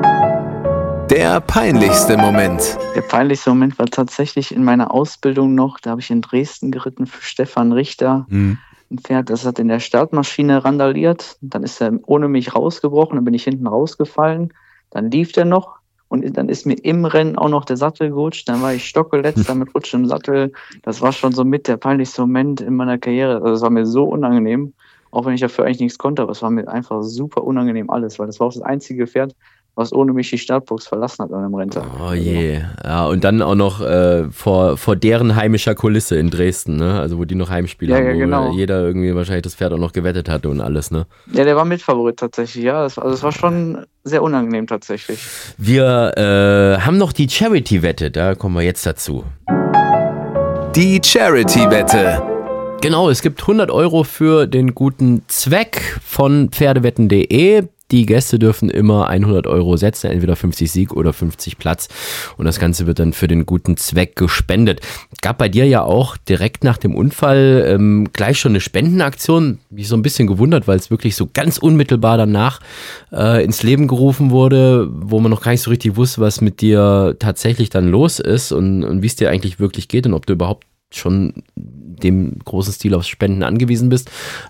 Der peinlichste Moment. Der peinlichste Moment war tatsächlich in meiner Ausbildung noch. Da habe ich in Dresden geritten für Stefan Richter. Mhm. Ein Pferd, das hat in der Startmaschine randaliert. Dann ist er ohne mich rausgebrochen, dann bin ich hinten rausgefallen. Dann lief der noch und dann ist mir im Rennen auch noch der Sattel gerutscht. Dann war ich stockeletzt, damit rutscht im Sattel. Das war schon so mit der peinlichste Moment in meiner Karriere. Also das war mir so unangenehm, auch wenn ich dafür eigentlich nichts konnte, aber es war mir einfach super unangenehm alles, weil das war auch das einzige Pferd, was ohne mich die Startbox verlassen hat an einem Renntag. Oh je. Ja, und dann auch noch äh, vor, vor deren heimischer Kulisse in Dresden, ne? Also wo die noch Heimspiele Ja, haben, ja, wo genau. jeder irgendwie wahrscheinlich das Pferd auch noch gewettet hatte und alles, ne? Ja, der war Mitfavorit tatsächlich, ja. Das, also es war schon sehr unangenehm tatsächlich. Wir äh, haben noch die Charity-Wette, da kommen wir jetzt dazu. Die Charity-Wette. Genau, es gibt hundert Euro für den guten Zweck von pferdewetten punkt de. Die Gäste dürfen immer hundert Euro setzen, entweder fünfzig Sieg oder fünfzig Platz. Und das Ganze wird dann für den guten Zweck gespendet. Gab bei dir ja auch direkt nach dem Unfall ähm, gleich schon eine Spendenaktion. Mich so ein bisschen gewundert, weil es wirklich so ganz unmittelbar danach äh, ins Leben gerufen wurde, wo man noch gar nicht so richtig wusste, was mit dir tatsächlich dann los ist und, und wie es dir eigentlich wirklich geht und ob du überhaupt schon dem großen Stil aufs Spenden angewiesen bist.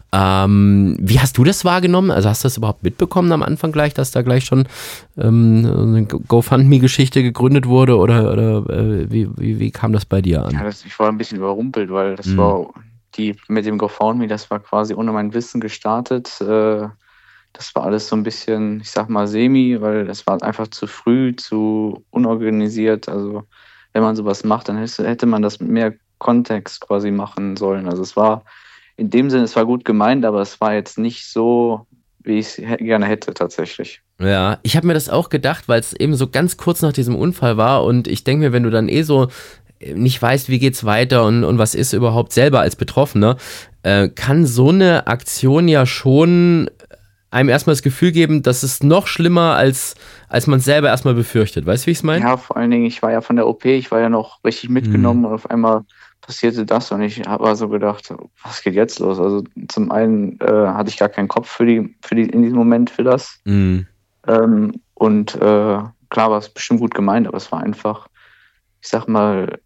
Ähm, wie hast du das wahrgenommen? Also hast du das überhaupt mitbekommen am Anfang gleich, dass da gleich schon ähm, eine GoFundMe-Geschichte gegründet wurde oder, oder äh, wie, wie, wie kam das bei dir an? Ja, das, ich war ein bisschen überrumpelt, weil das Mhm. war die mit dem GoFundMe, das war quasi ohne mein Wissen gestartet. Äh, das war alles so ein bisschen, ich sag mal, semi, weil das war einfach zu früh, zu unorganisiert. Also wenn man sowas macht, dann hätte, hätte man das mit mehr Kontext quasi machen sollen. Also es war in dem Sinne, es war gut gemeint, aber es war jetzt nicht so, wie ich es gerne hätte tatsächlich. Ja, ich habe mir das auch gedacht, weil es eben so ganz kurz nach diesem Unfall war und ich denke mir, wenn du dann eh so nicht weißt, wie geht's weiter und, und was ist überhaupt selber als Betroffener, äh, kann so eine Aktion ja schon einem erstmal das Gefühl geben, dass es noch schlimmer als, als man es selber erstmal befürchtet. Weißt du, wie ich es meine? Ja, vor allen Dingen, ich war ja von der O P, ich war ja noch richtig mitgenommen Mhm. und auf einmal passierte das und ich habe also gedacht, was geht jetzt los? Also zum einen äh, hatte ich gar keinen Kopf für die, für die in diesem Moment für das. Mhm. Ähm, und äh, klar war es bestimmt gut gemeint, aber es war einfach, ich sag mal,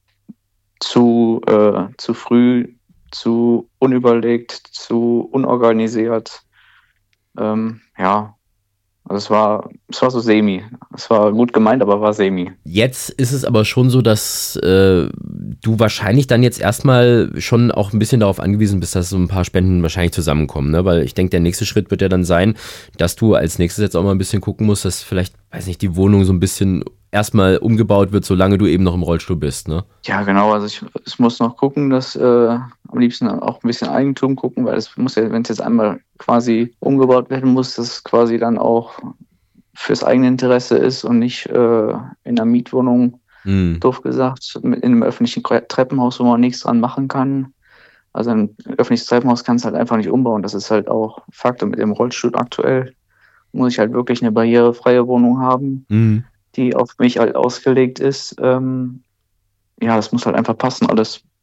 zu, äh, zu früh, zu unüberlegt, zu unorganisiert. Ähm, ja, also es war, es war so semi. Es war gut gemeint, aber war semi. Jetzt ist es aber schon so, dass äh, du wahrscheinlich dann jetzt erstmal schon auch ein bisschen darauf angewiesen bist, dass so ein paar Spenden wahrscheinlich zusammenkommen, ne? Weil ich denke, der nächste Schritt wird ja dann sein, dass du als nächstes jetzt auch mal ein bisschen gucken musst, dass vielleicht, weiß nicht, die Wohnung so ein bisschen erstmal umgebaut wird, solange du eben noch im Rollstuhl bist, ne? Ja, genau. Also ich, ich muss noch gucken, dass äh, am liebsten auch ein bisschen Eigentum gucken, weil es muss ja, wenn es jetzt einmal quasi umgebaut werden muss, dass es quasi dann auch fürs eigene Interesse ist und nicht äh, in einer Mietwohnung, Mhm. doof gesagt, in einem öffentlichen Treppenhaus, wo man nichts dran machen kann. Also ein öffentliches Treppenhaus kannst du halt einfach nicht umbauen. Das ist halt auch Fakt. Und mit dem Rollstuhl aktuell muss ich halt wirklich eine barrierefreie Wohnung haben, Mhm. die auf mich halt ausgelegt ist. Ähm, ja, das muss halt einfach passen alles.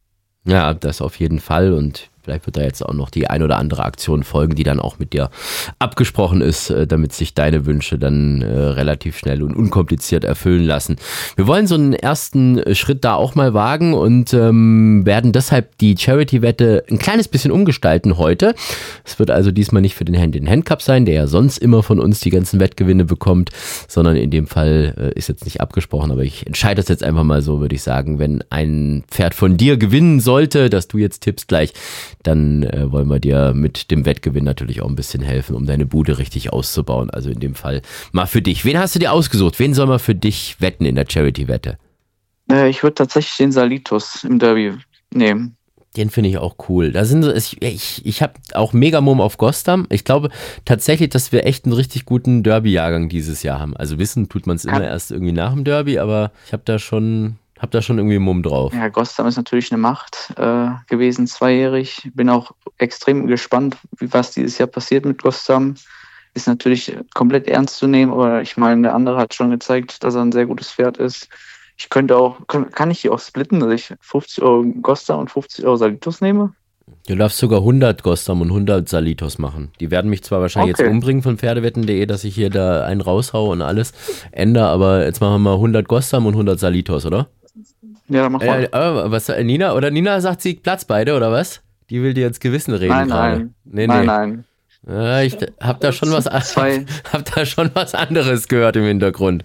Ja, das auf jeden Fall und vielleicht wird da jetzt auch noch die ein oder andere Aktion folgen, die dann auch mit dir abgesprochen ist, damit sich deine Wünsche dann äh, relativ schnell und unkompliziert erfüllen lassen. Wir wollen so einen ersten Schritt da auch mal wagen und ähm, werden deshalb die Charity-Wette ein kleines bisschen umgestalten heute. Es wird also diesmal nicht für den Hand-in-Hand-Cup sein, der ja sonst immer von uns die ganzen Wettgewinne bekommt, sondern in dem Fall äh, ist jetzt nicht abgesprochen, aber ich entscheide das jetzt einfach mal so, würde ich sagen, wenn ein Pferd von dir gewinnen sollte, dass du jetzt tippst gleich, dann äh, wollen wir dir mit dem Wettgewinn natürlich auch ein bisschen helfen, um deine Bude richtig auszubauen. Also in dem Fall mal für dich. Wen hast du dir ausgesucht? Wen soll man für dich wetten in der Charity-Wette? Äh, ich würde tatsächlich den Salitos im Derby nehmen. Den finde ich auch cool. Da sind so, ich, ich, ich habe auch mega Mumm auf Gostam. Ich glaube tatsächlich, dass wir echt einen richtig guten Derby-Jahrgang dieses Jahr haben. Also wissen tut man es immer erst irgendwie nach dem Derby, aber ich habe da schon... Hab da schon irgendwie Mumm drauf. Ja, Gostam ist natürlich eine Macht äh, gewesen, zweijährig. Bin auch extrem gespannt, wie, was dieses Jahr passiert mit Gostam. Ist natürlich komplett ernst zu nehmen, aber ich meine, der andere hat schon gezeigt, dass er ein sehr gutes Pferd ist. Ich könnte auch, kann, kann ich die auch splitten, dass ich fünfzig Euro Gostam und fünfzig Euro Salitos nehme? Du darfst sogar hundert Gostam und hundert Salitos machen. Die werden mich zwar wahrscheinlich okay. jetzt umbringen von Pferdewetten punkt de, dass ich hier da einen raushaue und alles ändere, aber jetzt machen wir mal hundert Gostam und hundert Salitos, oder? Ja, mach mal. Äh, äh, was, Nina? Oder Nina sagt, sie Platz beide, oder was? Die will dir jetzt Gewissen reden nein, gerade. Nein, nee, nein, nee. nein. Ja, ich hab da schon was, Zwei. hab da schon was anderes gehört im Hintergrund.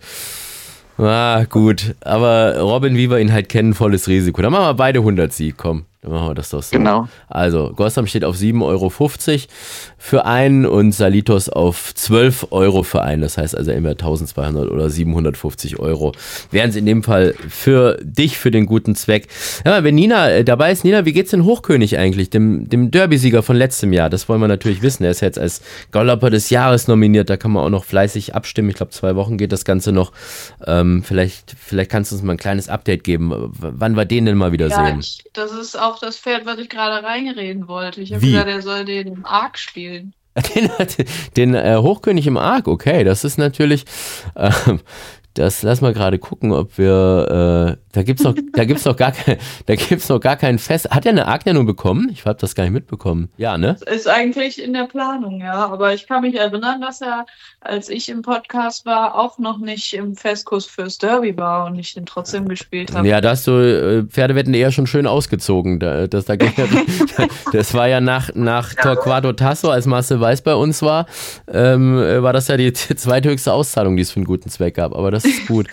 Ah, gut. Aber Robin, wie wir ihn halt kennen, volles Risiko. Dann machen wir beide hundert Sieg, komm. Dann machen wir das doch so. Genau. Also, Gostam steht auf sieben Euro fünfzig für einen und Salitos auf zwölf Euro für einen. Das heißt also entweder eintausendzweihundert oder siebenhundertfünfzig Euro. Wären es in dem Fall für dich, für den guten Zweck. Ja, wenn Nina dabei ist, Nina, wie geht's denn Hochkönig eigentlich, dem, dem Derby-Sieger von letztem Jahr? Das wollen wir natürlich wissen. Er ist jetzt als Galopper des Jahres nominiert. Da kann man auch noch fleißig abstimmen. Ich glaube, zwei Wochen geht das Ganze noch. Ähm, vielleicht, vielleicht kannst du uns mal ein kleines Update geben. W- wann wir den denn mal wieder Ja, sehen? ich, das ist auch das Pferd, was ich gerade reinreden wollte. Ich habe Wie? gesagt, er soll den im Arc spielen. Den, den äh, Hochkönig im Arc, okay, das ist natürlich, äh, das lass mal gerade gucken, ob wir, äh, da gibt's noch, da gibt's noch gar kein, da gibt's noch gar kein Fest. Hat er eine Arc-Nennung bekommen? Ich habe das gar nicht mitbekommen. Ja, ne? Das ist eigentlich in der Planung, ja. Aber ich kann mich erinnern, dass er, als ich im Podcast war, auch noch nicht im Festkurs fürs Derby war und ich den trotzdem gespielt habe. Ja, da hast du äh, Pferdewetten eher schon schön ausgezogen. Da, das, da ging, das war ja nach, nach Torquato Tasso, als Marcel Weiß bei uns war, ähm, war das ja die, die zweithöchste Auszahlung, die es für einen guten Zweck gab. Aber das ist gut.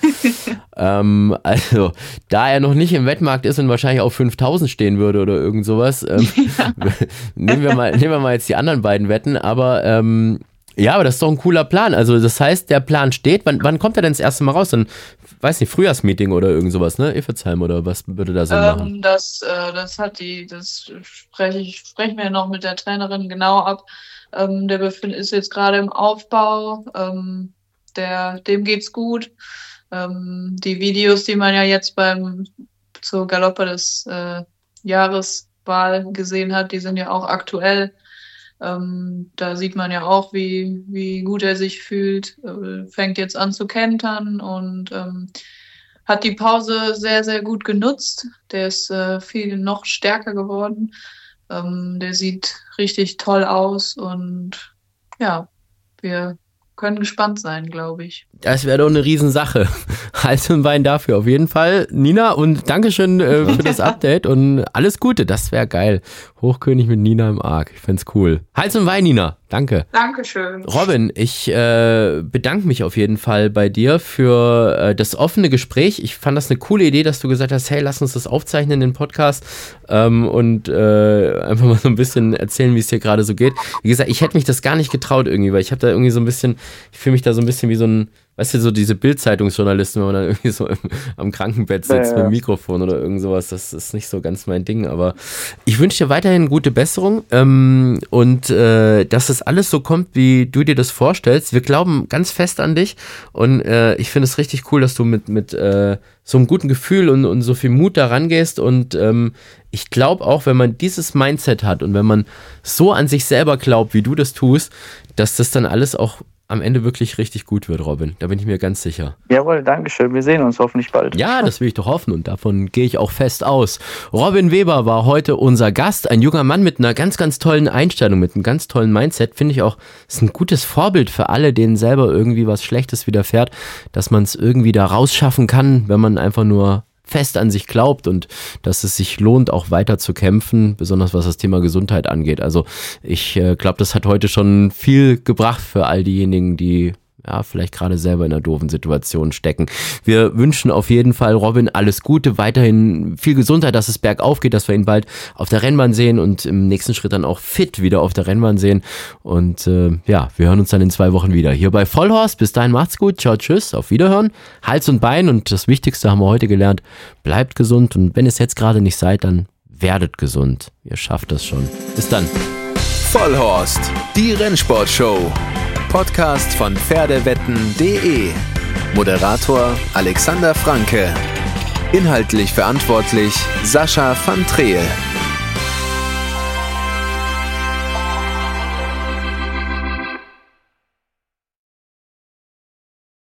ähm, also, da er noch nicht im Wettmarkt ist und wahrscheinlich auf fünftausend stehen würde oder irgend sowas, ähm, ja. nehmen, wir mal, nehmen wir mal jetzt die anderen beiden Wetten. Aber ähm, ja, aber das ist doch ein cooler Plan. Also das heißt, der Plan steht. Wann, wann kommt er denn das erste Mal raus? Dann, weiß nicht, Frühjahrsmeeting oder irgend sowas, ne? Iffezheim oder was würde da Sinn machen? Ähm, das, äh, das hat die, das spreche ich, sprechen wir noch mit der Trainerin genau ab. Ähm, der befind, ist jetzt gerade im Aufbau. Ähm, der, dem geht's gut. Ähm, die Videos, die man ja jetzt beim zur Galopper des äh, Jahreswahl gesehen hat, die sind ja auch aktuell. Ähm, da sieht man ja auch, wie, wie gut er sich fühlt, äh, fängt jetzt an zu kentern und ähm, hat die Pause sehr, sehr gut genutzt. Der ist äh, viel noch stärker geworden. Ähm, der sieht richtig toll aus und ja, wir können gespannt sein, glaube ich. Das wäre doch eine Riesensache. Hals und Bein dafür auf jeden Fall. Nina, und Dankeschön äh, für das Update und alles Gute, das wäre geil. Hochkönig mit Nina im Arc, ich fänd's cool. Hals und Bein, Nina, danke. Dankeschön. Robin, ich äh, bedanke mich auf jeden Fall bei dir für äh, das offene Gespräch. Ich fand das eine coole Idee, dass du gesagt hast, hey, lass uns das aufzeichnen, den Podcast, ähm, und äh, einfach mal so ein bisschen erzählen, wie es dir gerade so geht. Wie gesagt, ich hätte mich das gar nicht getraut irgendwie, weil ich habe da irgendwie so ein bisschen, ich fühle mich da so ein bisschen wie so ein, weißt du, so diese Bild-Zeitungsjournalisten, wenn man dann irgendwie so im, am Krankenbett sitzt ja, ja. mit dem Mikrofon oder irgend sowas, das ist nicht so ganz mein Ding, aber ich wünsche dir weiterhin gute Besserung, ähm, und äh, dass das alles so kommt, wie du dir das vorstellst. Wir glauben ganz fest an dich und äh, ich finde es richtig cool, dass du mit, mit äh, so einem guten Gefühl und, und so viel Mut da rangehst und ähm, ich glaube auch, wenn man dieses Mindset hat und wenn man so an sich selber glaubt, wie du das tust, dass das dann alles auch am Ende wirklich richtig gut wird, Robin. Da bin ich mir ganz sicher. Jawohl, Dankeschön. Wir sehen uns hoffentlich bald. Ja, das will ich doch hoffen und davon gehe ich auch fest aus. Robin Weber war heute unser Gast, ein junger Mann mit einer ganz, ganz tollen Einstellung, mit einem ganz tollen Mindset. Finde ich auch, ist ein gutes Vorbild für alle, denen selber irgendwie was Schlechtes widerfährt, dass man es irgendwie da rausschaffen kann, wenn man einfach nur fest an sich glaubt und dass es sich lohnt, auch weiter zu kämpfen, besonders was das Thema Gesundheit angeht. Also ich äh, glaube, das hat heute schon viel gebracht für all diejenigen, die ja vielleicht gerade selber in einer doofen Situation stecken. Wir wünschen auf jeden Fall Robin alles Gute, weiterhin viel Gesundheit, dass es bergauf geht, dass wir ihn bald auf der Rennbahn sehen und im nächsten Schritt dann auch fit wieder auf der Rennbahn sehen. Und äh, ja, wir hören uns dann in zwei Wochen wieder hier bei Vollhorst. Bis dahin macht's gut, ciao, tschüss, auf Wiederhören, Hals und Bein und das Wichtigste haben wir heute gelernt, bleibt gesund und wenn ihr es jetzt gerade nicht seid, dann werdet gesund. Ihr schafft das schon. Bis dann. Vollhorst, die Rennsportshow. Podcast von Pferdewetten punkt de. Moderator Alexander Franke. Inhaltlich verantwortlich Sascha van Treel.